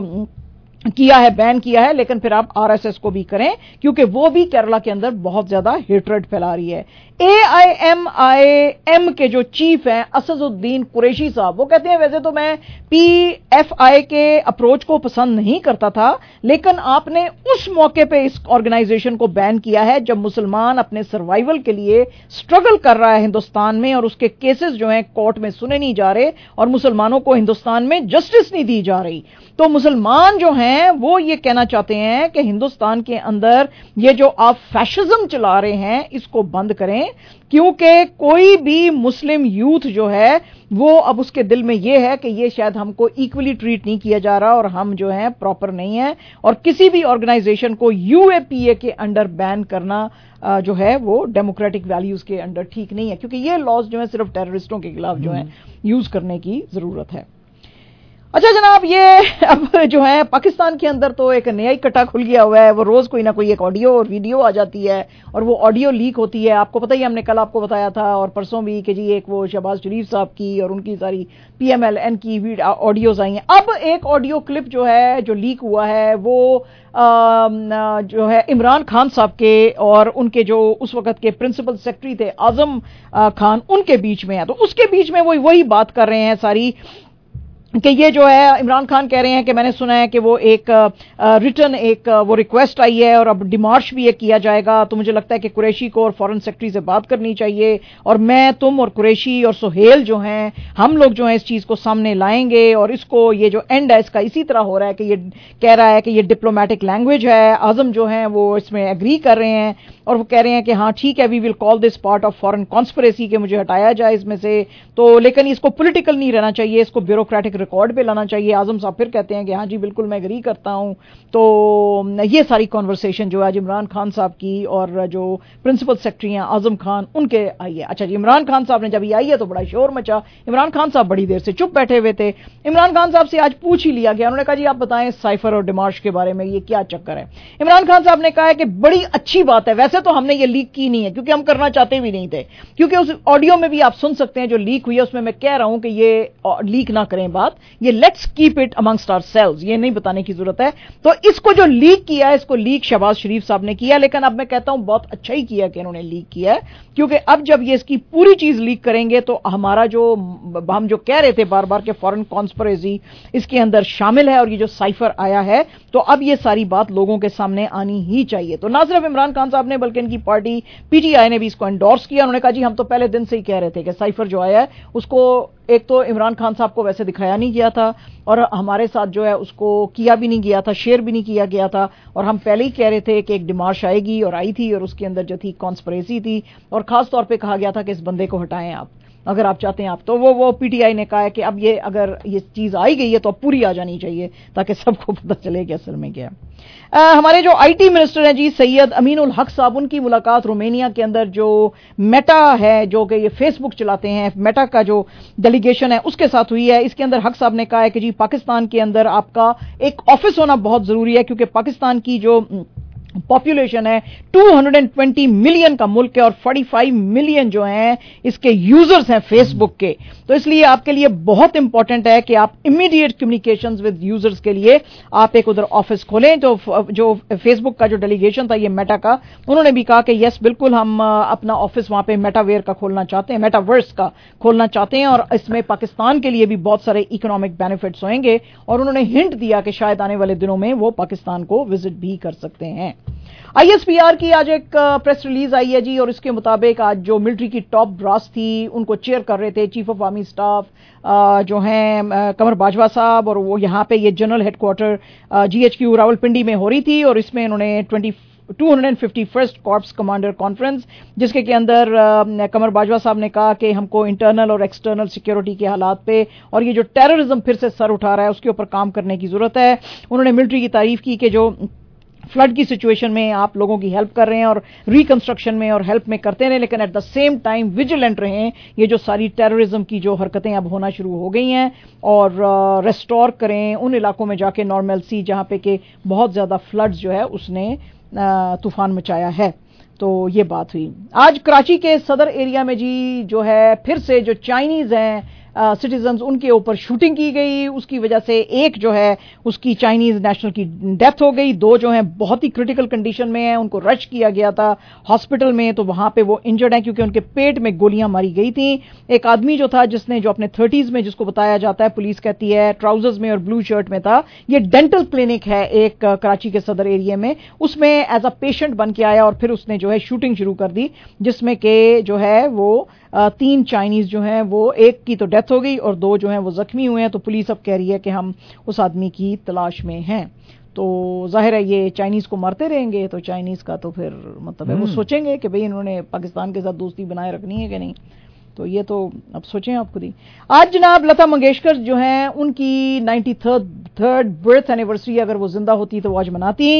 کیا ہے بین کیا ہے، لیکن پھر آپ آر ایس ایس کو بھی کریں کیونکہ وہ بھی کیرلا کے اندر بہت زیادہ ہیٹریڈ پھیلا رہی ہے. اے آئی ایم آئی ایم کے جو چیف ہیں اسد الدین قریشی صاحب، وہ کہتے ہیں ویسے تو میں پی ایف آئی کے اپروچ کو پسند نہیں کرتا تھا، لیکن آپ نے اس موقع پہ اس آرگنائزیشن کو بین کیا ہے جب مسلمان اپنے سروائیول کے لیے سٹرگل کر رہا ہے ہندوستان میں، اور اس کے کیسز جو ہیں کورٹ میں سنے نہیں جا رہے اور مسلمانوں کو ہندوستان میں جسٹس نہیں دی جا رہی. تو مسلمان جو ہیں وہ یہ کہنا چاہتے ہیں کہ ہندوستان کے اندر یہ جو آپ فیشزم چلا رہے ہیں اس کو بند کریں، کیونکہ کوئی بھی مسلم یوتھ جو ہے وہ اب اس کے دل میں یہ ہے کہ یہ شاید ہم کو ایکولی ٹریٹ نہیں کیا جا رہا اور ہم جو ہیں پراپر نہیں ہیں، اور کسی بھی آرگنائزیشن کو یو اے پی اے کے انڈر بین کرنا جو ہے وہ ڈیموکریٹک ویلیوز کے انڈر ٹھیک نہیں ہے، کیونکہ یہ لاز جو ہیں صرف ٹیررسٹوں کے خلاف جو ہیں یوز کرنے کی ضرورت ہے. اچھا جناب، یہ اب جو ہے پاکستان کے اندر تو ایک نیا ہی کٹا کھل گیا ہوا ہے، وہ روز کوئی نہ کوئی ایک آڈیو اور ویڈیو آ جاتی ہے اور وہ آڈیو لیک ہوتی ہے. آپ کو پتہ ہی، ہم نے کل آپ کو بتایا تھا اور پرسوں بھی کہ جی ایک وہ شہباز شریف صاحب کی اور ان کی ساری پی ایم ایل این کی آڈیوز آئی ہیں. اب ایک آڈیو کلپ جو ہے جو لیک ہوا ہے وہ جو ہے عمران خان صاحب کے اور ان کے جو اس وقت کے پرنسپل سیکرٹری تھے اعظم خان ان کے بیچ میں ہے. تو اس کے بیچ میں وہ وہی بات کر رہے ہیں ساری کہ یہ جو ہے عمران خان کہہ رہے ہیں کہ میں نے سنا ہے کہ وہ ایک ریٹن ایک وہ ریکویسٹ آئی ہے اور اب ڈیمارش بھی ایک کیا جائے گا، تو مجھے لگتا ہے کہ قریشی کو اور فارن سیکرٹری سے بات کرنی چاہیے، اور میں تم اور قریشی اور سہیل جو ہیں ہم لوگ جو ہیں اس چیز کو سامنے لائیں گے، اور اس کو یہ جو اینڈ ہے اس کا اسی طرح ہو رہا ہے کہ یہ کہہ رہا ہے کہ یہ ڈپلومیٹک لینگویج ہے. اعظم جو ہیں وہ اس میں ایگری کر رہے ہیں اور وہ کہہ رہے ہیں کہ ہاں ٹھیک ہے we will call this part of foreign conspiracy, کہ مجھے ہٹایا جائے اس میں سے، تو لیکن اس کو پولیٹیکل نہیں رہنا چاہیے، اس کو بیوروکریٹک ریکارڈ پہ لانا چاہیے. اعظم صاحب پھر کہتے ہیں کہ ہاں جی بالکل میں اگری کرتا ہوں. تو یہ ساری کانورسیشن جو ہے آج عمران خان صاحب کی اور جو پرنسپل سیکرٹری ہیں اعظم خان ان کے آئی ہے. اچھا جی, عمران خان صاحب نے جب یہ آئی ہے تو بڑا شور مچا. عمران خان صاحب بڑی دیر سے چپ بیٹھے ہوئے تھے. عمران خان صاحب سے آج پوچھ ہی لیا گیا, انہوں نے کہا جی آپ بتائیں سائفر اور ڈیمارش کے بارے میں یہ کیا چکر ہے. عمران خان صاحب نے کہا ہے کہ بڑی اچھی بات ہے, ویسے تو ہم نے یہ لیک کی نہیں ہے کیونکہ ہم کرنا چاہتے بھی نہیں تھے, کیونکہ اس آڈیو میں بھی آپ سن سکتے ہیں جو لیک ہوئی ہے اس میں میں کہہ رہا ہوں کہ یہ لیک نہ کریں بات, یہ let's keep it amongst ourselves, یہ نہیں بتانے کی ضرورت ہے. تو اس کو جو لیک کیا ہے اس کو لیک شہباز شریف صاحب نے کیا, لیکن اب میں کہتا ہوں بہت اچھا ہی کیا کہ انہوں نے لیک کیا ہے, کیونکہ اب جب یہ اس کی پوری چیز لیک کریں گے تو ہمارا جو ہم جو کہہ رہے تھے بار بار کہ فورن کانسپریسی اس کے اندر شامل ہے اور یہ جو سائفر آیا ہے, تو اب یہ ساری بات لوگوں کے سامنے آنی ہی چاہیے. تو نہ صرف عمران خان صاحب نے بلکہ ان کی پارٹی پی ٹی آئی نے بھی اس کو انڈورس کیا. انہوں نے کہا جی ہم تو پہلے دن سے ہی کہہ رہے تھے کہ سائفر جو آیا ہے اس کو ایک تو عمران خان صاحب کو ویسے دکھایا نہیں گیا تھا اور ہمارے ساتھ جو ہے اس کو کیا بھی نہیں گیا تھا, شیئر بھی نہیں کیا گیا تھا, اور ہم پہلے ہی کہہ رہے تھے کہ ایک ڈیمارش آئے گی اور آئی تھی اور اس کے اندر جو تھی کانسپریسی تھی, اور خاص طور پہ کہا گیا تھا کہ اس بندے کو ہٹائیں آپ اگر آپ چاہتے ہیں آپ. تو وہ وہ پی ٹی آئی نے کہا ہے کہ اب یہ اگر یہ چیز آئی گئی ہے تو اب پوری آ جانی چاہیے تاکہ سب کو پتہ چلے کہ اصل میں کیا. ہمارے جو آئی ٹی منسٹر ہیں جی سید امین الحق صاحب, ان کی ملاقات رومینیا کے اندر جو میٹا ہے جو کہ یہ فیس بک چلاتے ہیں, میٹا کا جو ڈیلیگیشن ہے اس کے ساتھ ہوئی ہے. اس کے اندر حق صاحب نے کہا ہے کہ جی پاکستان کے اندر آپ کا ایک آفس ہونا بہت ضروری ہے, کیونکہ پاکستان کی جو پاپولیشن ہے دو سو بیس ملین کا ملک ہے اور پینتالیس ملین جو ہیں اس کے یوزرز ہیں فیس بک کے. تو اس لیے آپ کے لیے بہت امپورٹنٹ ہے کہ آپ امیڈیٹ کمیونیکیشنز ود یوزرز کے لیے آپ ایک ادھر آفس کھولیں. تو جو فیس بک کا جو ڈیلیگیشن تھا یہ میٹا کا, انہوں نے بھی کہا کہ یس بالکل ہم اپنا آفس وہاں پہ میٹا ویئر کا کھولنا چاہتے ہیں, میٹا ورس کا کھولنا چاہتے ہیں, اور اس میں پاکستان کے لیے بھی بہت سارے اکنامک بینیفٹس ہوئیں گے. اور انہوں نے ہنٹ دیا کہ شاید آنے والے دنوں میں وہ پاکستان کو وزٹ بھی کر سکتے ہیں. آئی ایس پی آر کی آج ایک پریس ریلیز آئی ہے جی, اور اس کے مطابق آج جو ملٹری کی ٹاپ براس تھی ان کو چیئر کر رہے تھے چیف آف آرمی اسٹاف جو ہیں قمر باجوہ صاحب, اور وہ یہاں پہ یہ general head quarter G H Q Rawalpindi میں ہو رہی تھی, اور اس میں انہوں نے ٹوئنٹی دو سو اکیاون کارپس کمانڈر کانفرنس جس کے کے اندر قمر باجوہ صاحب نے کہا کہ ہم کو انٹرنل اور ایکسٹرنل سیکیورٹی کے حالات پہ اور یہ جو ٹیررزم پھر سے سر اٹھا رہا ہے اس کے اوپر کام کرنے کی ضرورت ہے. انہوں نے ملٹری کی تعریف کی کہ جو فلڈ کی سچویشن میں آپ لوگوں کی ہیلپ کر رہے ہیں اور ریکنسٹرکشن میں اور ہیلپ میں کرتے رہیں, لیکن at the same time vigilant رہیں. یہ جو ساری ٹیررزم کی جو حرکتیں اب ہونا شروع ہو گئی ہیں اور ریسٹور کریں ان علاقوں میں جا کے نارملسی جہاں پہ کہ بہت زیادہ فلڈز جو ہے اس نے طوفان مچایا ہے. تو یہ بات ہوئی آج کراچی کے صدر ایریا میں جی جو ہے پھر سے جو چائنیز ہیں سٹیزنز ان کے اوپر شوٹنگ کی گئی. اس کی وجہ سے ایک جو ہے اس کی چائنیز نیشنل کی ڈیتھ ہو گئی, دو جو ہیں بہت ہی کرٹیکل کنڈیشن میں ہیں, ان کو رش کیا گیا تھا ہاسپٹل میں تو وہاں پہ وہ انجرڈ ہیں کیونکہ ان کے پیٹ میں گولیاں ماری گئی تھیں. ایک آدمی جو تھا جس نے جو اپنے تھرٹیز میں جس کو بتایا جاتا ہے پولیس کہتی ہے ٹراؤزرز میں اور بلو شرٹ میں تھا, یہ ڈینٹل کلینک ہے ایک کراچی کے صدر ایریا میں, اس میں ایز اے پیشنٹ بن کے آیا اور پھر اس نے جو ہے شوٹنگ شروع کر دی جس میں کہ جو ہے وہ تین چائنیز جو ہیں وہ ایک کی تو ڈیتھ ہو گئی اور دو جو ہیں وہ زخمی ہوئے ہیں. تو پولیس اب کہہ رہی ہے کہ ہم اس آدمی کی تلاش میں ہیں. تو ظاہر ہے یہ چائنیز کو مارتے رہیں گے تو چائنیز کا تو پھر مطلب ہے وہ سوچیں گے کہ بھئی انہوں نے پاکستان کے ساتھ دوستی بنائے رکھنی ہے کہ نہیں. تو یہ تو اب سوچیں آپ خود ہی. آج جناب لتا منگیشکر جو ہیں ان کی ninety third third birth anniversary اگر وہ زندہ ہوتی تو وہ آج مناتی,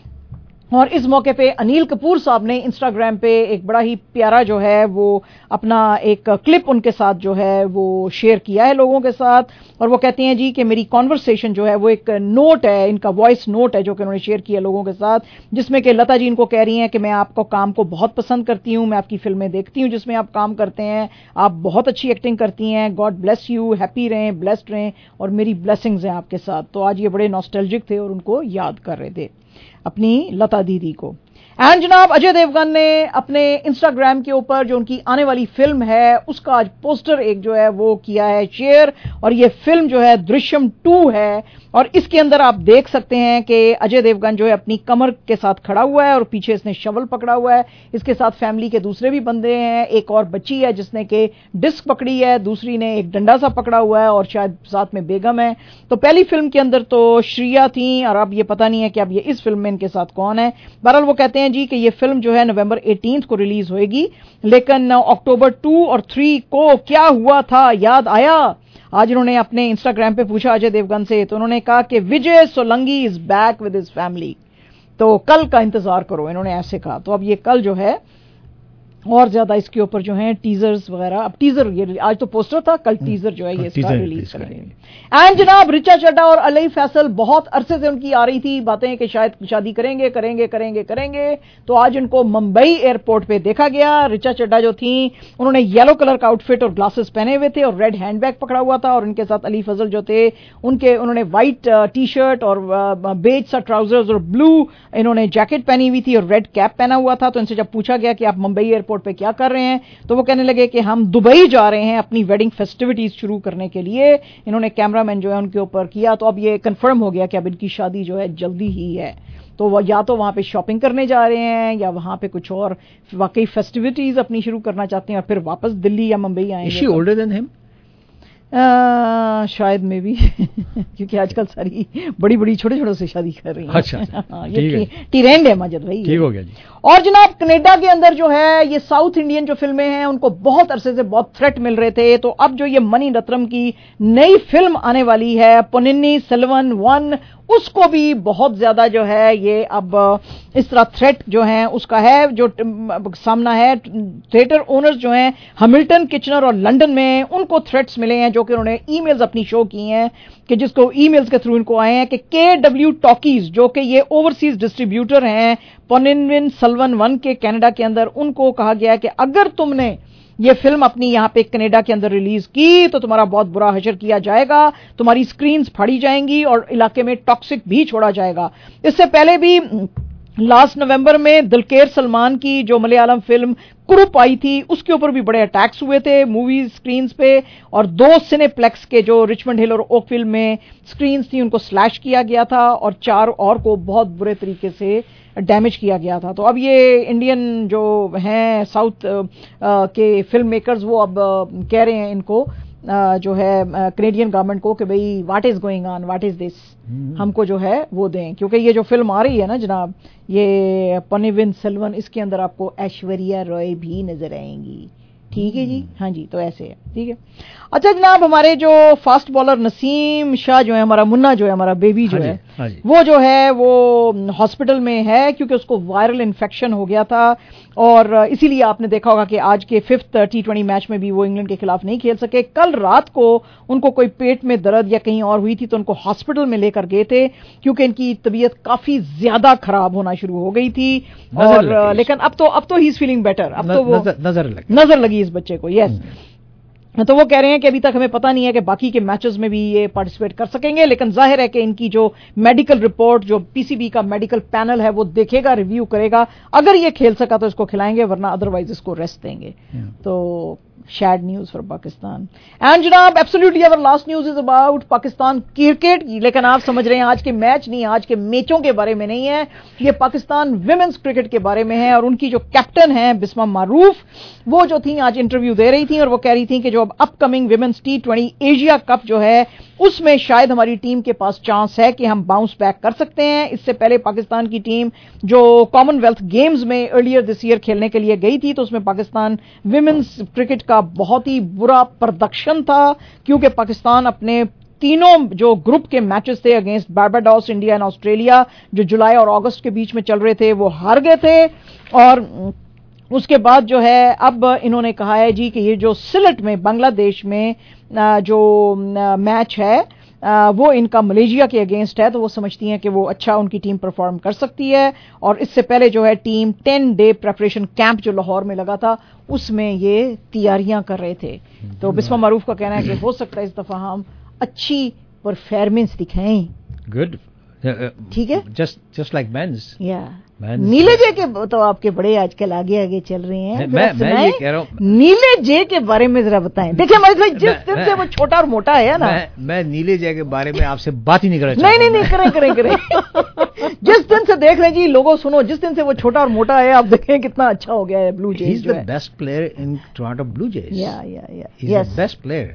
اور اس موقع پہ انیل کپور صاحب نے انسٹاگرام پہ ایک بڑا ہی پیارا جو ہے وہ اپنا ایک کلپ ان کے ساتھ جو ہے وہ شیئر کیا ہے لوگوں کے ساتھ, اور وہ کہتے ہیں جی کہ میری کانورسیشن جو ہے وہ ایک نوٹ ہے, ان کا وائس نوٹ ہے جو کہ انہوں نے شیئر کیا لوگوں کے ساتھ, جس میں کہ لتا جی ان کو کہہ رہی ہیں کہ میں آپ کو کام کو بہت پسند کرتی ہوں, میں آپ کی فلمیں دیکھتی ہوں جس میں آپ کام کرتے ہیں, آپ بہت اچھی ایکٹنگ کرتی ہیں, گاڈ بلیس یو, ہیپی رہیں, بلیسڈ رہیں, اور میری بلیسنگز ہیں آپ کے ساتھ. تو آج یہ بڑے ناسٹیلجک تھے اور ان کو یاد کر رہے تھے اپنی لتا دیدی کو. اینڈ جناب اجے دیوگن نے اپنے انسٹاگرام کے اوپر جو ان کی آنے والی فلم ہے اس کا آج پوسٹر ایک جو ہے وہ کیا ہے شیئر, اور یہ فلم جو ہے درشم ٹو ہے, اور اس کے اندر آپ دیکھ سکتے ہیں کہ اجے دیوگن جو ہے اپنی کمر کے ساتھ کھڑا ہوا ہے اور پیچھے اس نے شول پکڑا ہوا ہے. اس کے ساتھ فیملی کے دوسرے بھی بندے ہیں, ایک اور بچی ہے جس نے کہ ڈسک پکڑی ہے, دوسری نے ایک ڈنڈا سا پکڑا ہوا ہے, اور شاید ساتھ میں بیگم ہے. تو پہلی فلم کے اندر تو شریا تھیں, اور اب یہ پتہ نہیں ہے کہ اب یہ اس فلم میں ان کے ساتھ کون ہے. بہرحال وہ کہتے ہیں جی کہ یہ فلم جو ہے نومبر ایٹینتھ کو ریلیز ہوئے گی, لیکن اکتوبر ٹو اور تھری کو کیا ہوا تھا یاد آیا. آج انہوں نے اپنے انسٹاگرام پہ پوچھا اجے دیوگن سے, تو انہوں نے کہا کہ Vijay Solangi is back with his family, تو کل کا انتظار کرو, انہوں نے ایسے کہا. تو اب یہ کل جو ہے اور زیادہ اس کے اوپر جو ہیں ٹیزرز وغیرہ, اب ٹیزر یہ آج تو پوسٹر تھا, کل ٹیزر جو ہے یہ اس کا ریلیز کریں گے. اینڈ جناب رچا چڈھا اور علی فیصل, بہت عرصے سے ان کی آ رہی تھی باتیں کہ شاید شادی کریں گے کریں گے کریں گے کریں گے تو آج ان کو ممبئی ایئرپورٹ پہ دیکھا گیا. رچا چڈھا جو تھیں انہوں نے یلو کلر کا آؤٹ فٹ اور گلاسز پہنے ہوئے تھے اور ریڈ ہینڈ بیگ پکڑا ہوا تھا, اور ان کے ساتھ علی فضل جو تھے ان کے انہوں نے وائٹ ٹی شرٹ اور بیج سا ٹراؤزرز اور بلو انہوں نے جیکٹ پہنی ہوئی تھی اور ریڈ کیپ پہنا ہوا تھا. تو ان سے جب پوچھا گیا کہ آپ ممبئی ایئرپورٹ پہ کیا کر رہے ہیں تو وہ کہنے لگے کہ ہم دبئی جا رہے ہیں اپنی ویڈنگ فیسٹیوٹیز شروع کرنے کے لیے. انہوں نے کیمرہ مین جو ہے ان کے اوپر کیا, تو اب یہ کنفرم ہو گیا کہ اب ان کی شادی جو ہے جلدی ہی ہے. تو وہ یا تو وہاں پہ شاپنگ کرنے جا رہے ہیں یا وہاں پہ کچھ اور واقعی فیسٹیوٹیز اپنی شروع کرنا چاہتے ہیں اور پھر واپس دلی یا ممبئی آئیں گے. Is she older than him? آ, شاید میں بھی کیونکہ آج کل ساری بڑی بڑی چھوٹے چھوٹے سے شادی کر رہی ہیں. اچھا یہ ٹیرینڈ ہے ماجد بھائی. ٹھیک ہو گیا جی. اور جناب کینیڈا کے اندر جو ہے یہ ساؤتھ انڈین جو فلمیں ہیں ان کو بہت عرصے سے بہت تھریٹ مل رہے تھے, تو اب جو یہ منی رتنم کی نئی فلم آنے والی ہے پوننی سیلون ون, اس کو بھی بہت زیادہ جو ہے یہ اب اس طرح تھریٹ جو ہیں اس کا ہے جو سامنا ہے. تھیٹر اونرز جو ہیں ہملٹن, کچنر اور لنڈن میں, ان کو تھریٹس ملے ہیں جو کہ انہوں نے ای میلز اپنی شو کی ہیں کہ جس کو ای میلز کے تھرو ان کو آئے ہیں کہ کے ڈبلیو ٹاکیز جو کہ یہ اوورسیز ڈسٹریبیوٹر ہیں پوننوین سلون ون کے کینیڈا کے اندر, ان کو کہا گیا ہے کہ اگر تم نے یہ فلم اپنی یہاں پہ کینیڈا کے اندر ریلیز کی تو تمہارا بہت برا حشر کیا جائے گا, تمہاری سکرینز پھاڑی جائیں گی اور علاقے میں ٹاکسک بھی چھوڑا جائے گا. اس سے پہلے بھی لاسٹ نومبر میں دلکیر سلمان کی جو ملیالم فلم کروپ آئی تھی اس کے اوپر بھی بڑے اٹیکس ہوئے تھے مووی سکرینز پہ, اور دو سنے پلیکس کے جو رچمنڈ ہل اور اوک فلم میں سکرینز تھی ان کو سلیش کیا گیا تھا اور چار اور کو بہت برے طریقے سے ڈیمیج کیا گیا تھا. تو اب یہ انڈین جو ہیں ساؤتھ کے فلم میکرز وہ اب کہہ رہے ہیں ان کو جو ہے کینیڈین گورنمنٹ کو کہ بھئی what is going on, what is this, ہم کو جو ہے وہ دیں, کیونکہ یہ جو فلم آ رہی ہے نا جناب یہ پوننوین سیلون, اس کے اندر آپ کو ایشوریا رائے بھی نظر آئیں گی. ٹھیک ہے جی, ہاں جی, تو ایسے ہے. ٹھیک ہے. اچھا جناب ہمارے جو فاسٹ بالر نسیم شاہ جو ہے ہمارا منا جو ہے ہمارا بیبی جو ہے وہ جو ہے وہ ہاسپٹل میں ہے کیونکہ اس کو وائرل انفیکشن ہو گیا تھا, اور اسی لیے آپ نے دیکھا ہوگا کہ آج کے ففتھ ٹی ٹوینٹی میچ میں بھی وہ انگلینڈ کے خلاف نہیں کھیل سکے. کل رات کو ان کو کوئی پیٹ میں درد یا کہیں اور ہوئی تھی تو ان کو ہاسپٹل میں لے کر گئے تھے کیونکہ ان کی طبیعت کافی زیادہ خراب ہونا شروع ہو گئی تھی, اور لیکن اب تو اب تو ہی از فیلنگ بیٹر, اب تو وہ نظر لگی اس بچے کو. یس, تو وہ کہہ رہے ہیں کہ ابھی تک ہمیں پتہ نہیں ہے کہ باقی کے میچز میں بھی یہ پارٹیسپیٹ کر سکیں گے, لیکن ظاہر ہے کہ ان کی جو میڈیکل رپورٹ جو پی سی بی کا میڈیکل پینل ہے وہ دیکھے گا, ریویو کرے گا, اگر یہ کھیل سکا تو اس کو کھلائیں گے ورنہ ادروائز اس کو ریسٹ دیں گے. تو sad news for Pakistan. And جناب ایبسلیوٹلی اور last news is about Pakistan cricket, لیکن آپ سمجھ رہے ہیں آج کے میچ نہیں, آج کے میچوں کے بارے میں نہیں ہے, یہ پاکستان ویمنز کرکٹ کے بارے میں ہے. اور ان کی جو کیپٹن ہیں بسمہ معروف وہ جو تھیں آج انٹرویو دے رہی تھیں اور وہ کہہ رہی تھیں کہ جو اب upcoming women's T twenty Asia cup جو ہے اس میں شاید ہماری ٹیم کے پاس چانس ہے کہ ہم باؤنس بیک کر سکتے ہیں. اس سے پہلے پاکستان کی ٹیم جو کامن ویلتھ گیمز میں ارلیئر دس ایئر کھیلنے کے لیے گئی تھی تو اس میں پاکستان ویمنز کرکٹ کا بہت ہی برا پروڈکشن تھا کیونکہ پاکستان اپنے تینوں جو گروپ کے میچز تھے اگینسٹ بارباڈوس, انڈیا اور آسٹریلیا جو جولائی اور اگست کے بیچ میں چل رہے تھے وہ ہار گئے تھے. اور اس کے بعد جو ہے اب انہوں نے کہا ہے جی کہ یہ جو سلٹ میں بنگلہ دیش میں جو میچ ہے وہ ان کا ملیشیا کے اگینسٹ ہے, تو وہ سمجھتی ہیں کہ وہ اچھا ان کی ٹیم پرفارم کر سکتی ہے. اور اس سے پہلے جو ہے team ten day preparation camp جو لاہور میں لگا تھا اس میں یہ تیاریاں کر رہے تھے. تو بسمہ معروف کا کہنا ہے کہ ہو سکتا ہے اس دفعہ ہم اچھی پرفارمنس دکھائیں. گڈ, ٹھیک ہے, جسٹ جسٹ لائک مینز. یا نیلے جے کے تو آپ کے بڑے آج کل آگے آگے چل رہے ہیں. میں یہ کہہ رہا ہوں نیلے جے کے بارے میں ذرا بتائیں. دیکھیں ہمارے بھائی جس دن سے وہ چھوٹا اور موٹا ہے نا, میں نیلے جے کے بارے میں آپ سے بات ہی نہیں کر رہا. نہیں نہیں نہیں کریں کریں کریں جس دن سے دیکھ لیں جی لوگوں سنو, جس دن سے وہ چھوٹا اور موٹا ہے آپ دیکھیں کتنا اچھا ہو گیا ہے. Blue Jays is the best player in Toronto Blue Jays. Yeah yeah یا ہی از دا بیسٹ پلیئر.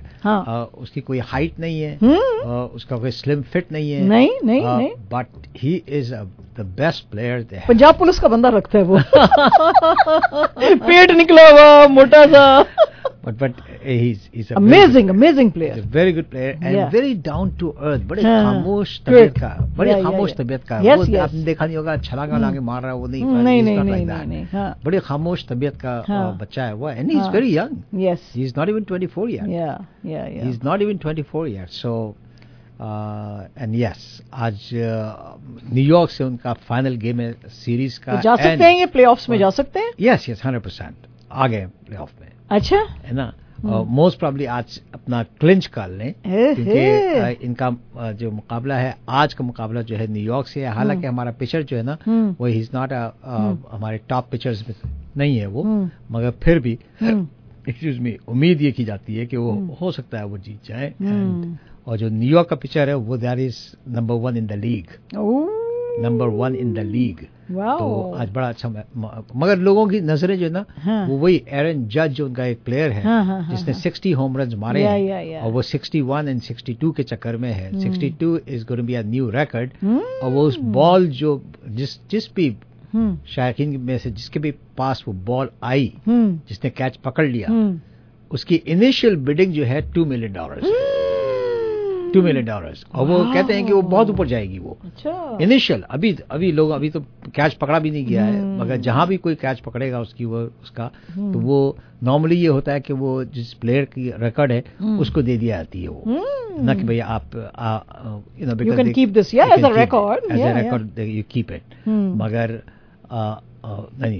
اس کی کوئی ہائٹ نہیں ہے, اس کا کوئی سلم فٹ نہیں ہے, نہیں نہیں, but he is the best player they have. Punjab police کا بندہ رکھتا ہے وہ پیٹ نکلا ہوا موٹا سا. but but he's he's a amazing amazing player. He's a very good player and Yeah. very down to earth. बड़े हाँ, खामोश quick. तबीयत का, बड़े Yeah, yeah, खामोश yeah. तबीयत का. Yes, वो yes. आपने देखा नहीं होगा छलांगा लाके मार रहा है वो नहीं. Hmm, he's नहीं, not नहीं, like नहीं, that. नहीं, हाँ. बड़े खामोश तबीयत का हाँ. uh, बच्चा है वो and he's हाँ. very young. Yes. He's not even twenty-four yet. Yeah, yeah, yeah. He's not even twenty-four yet. So uh, and yes, आज न्यूयॉर्क से उनका फाइनल गेम है सीरीज का. तो जा सकते हैं ये प्लेऑफ्स में जा सकते हैं? यस यस हंड्रेड परसेंट आ गए प्लेऑफ में. अच्छा है ना. मोस्ट प्रॉब्ली आज अपना क्लिंच कर लें क्योंकि uh, इनका uh, जो मुकाबला है आज का मुकाबला जो है न्यूयॉर्क से है. हालांकि हमारा पिचर जो है ना वो ही इज नॉट हमारे टॉप पिचर्स में नहीं है वो, मगर फिर भी एक्सक्यूज मी उम्मीद ये की जाती है कि वो हो सकता है वो जीत जाए. और जो न्यूयॉर्क का पिचर है वो that is number one in the league. Number one in the league. तो आज बड़ा अच्छा मगर लोगों की नजरें जो है ना हाँ. वो वही एरन जज जो उनका एक प्लेयर है हाँ, हाँ, जिसने हाँ, साठ होम रन मारे या, हैं या, या. और वो इकसठ एंड बासठ के चक्कर में है. बासठ is going to be a new record. और वो उस बॉल जो जिस जिस भी शायकीन में से जिसके भी पास वो बॉल आई जिसने कैच पकड़ लिया उसकी इनिशियल बिडिंग जो है two million dollar two million dollars. और वो कहते हैं कि वो बहुत ऊपर जाएगी वो इनिशियल. अभी अभी लोग अभी तो कैच पकड़ा भी नहीं गया है मगर जहां भी कोई कैच पकड़ेगा उसकी वो उसका तो वो नॉर्मली ये होता है कि वो जिस प्लेयर की रिकॉर्ड है उसको दे दिया जाती है वो. ना कि भैया आप you know you can keep this yeah as a record as a record you keep it. मगर नहीं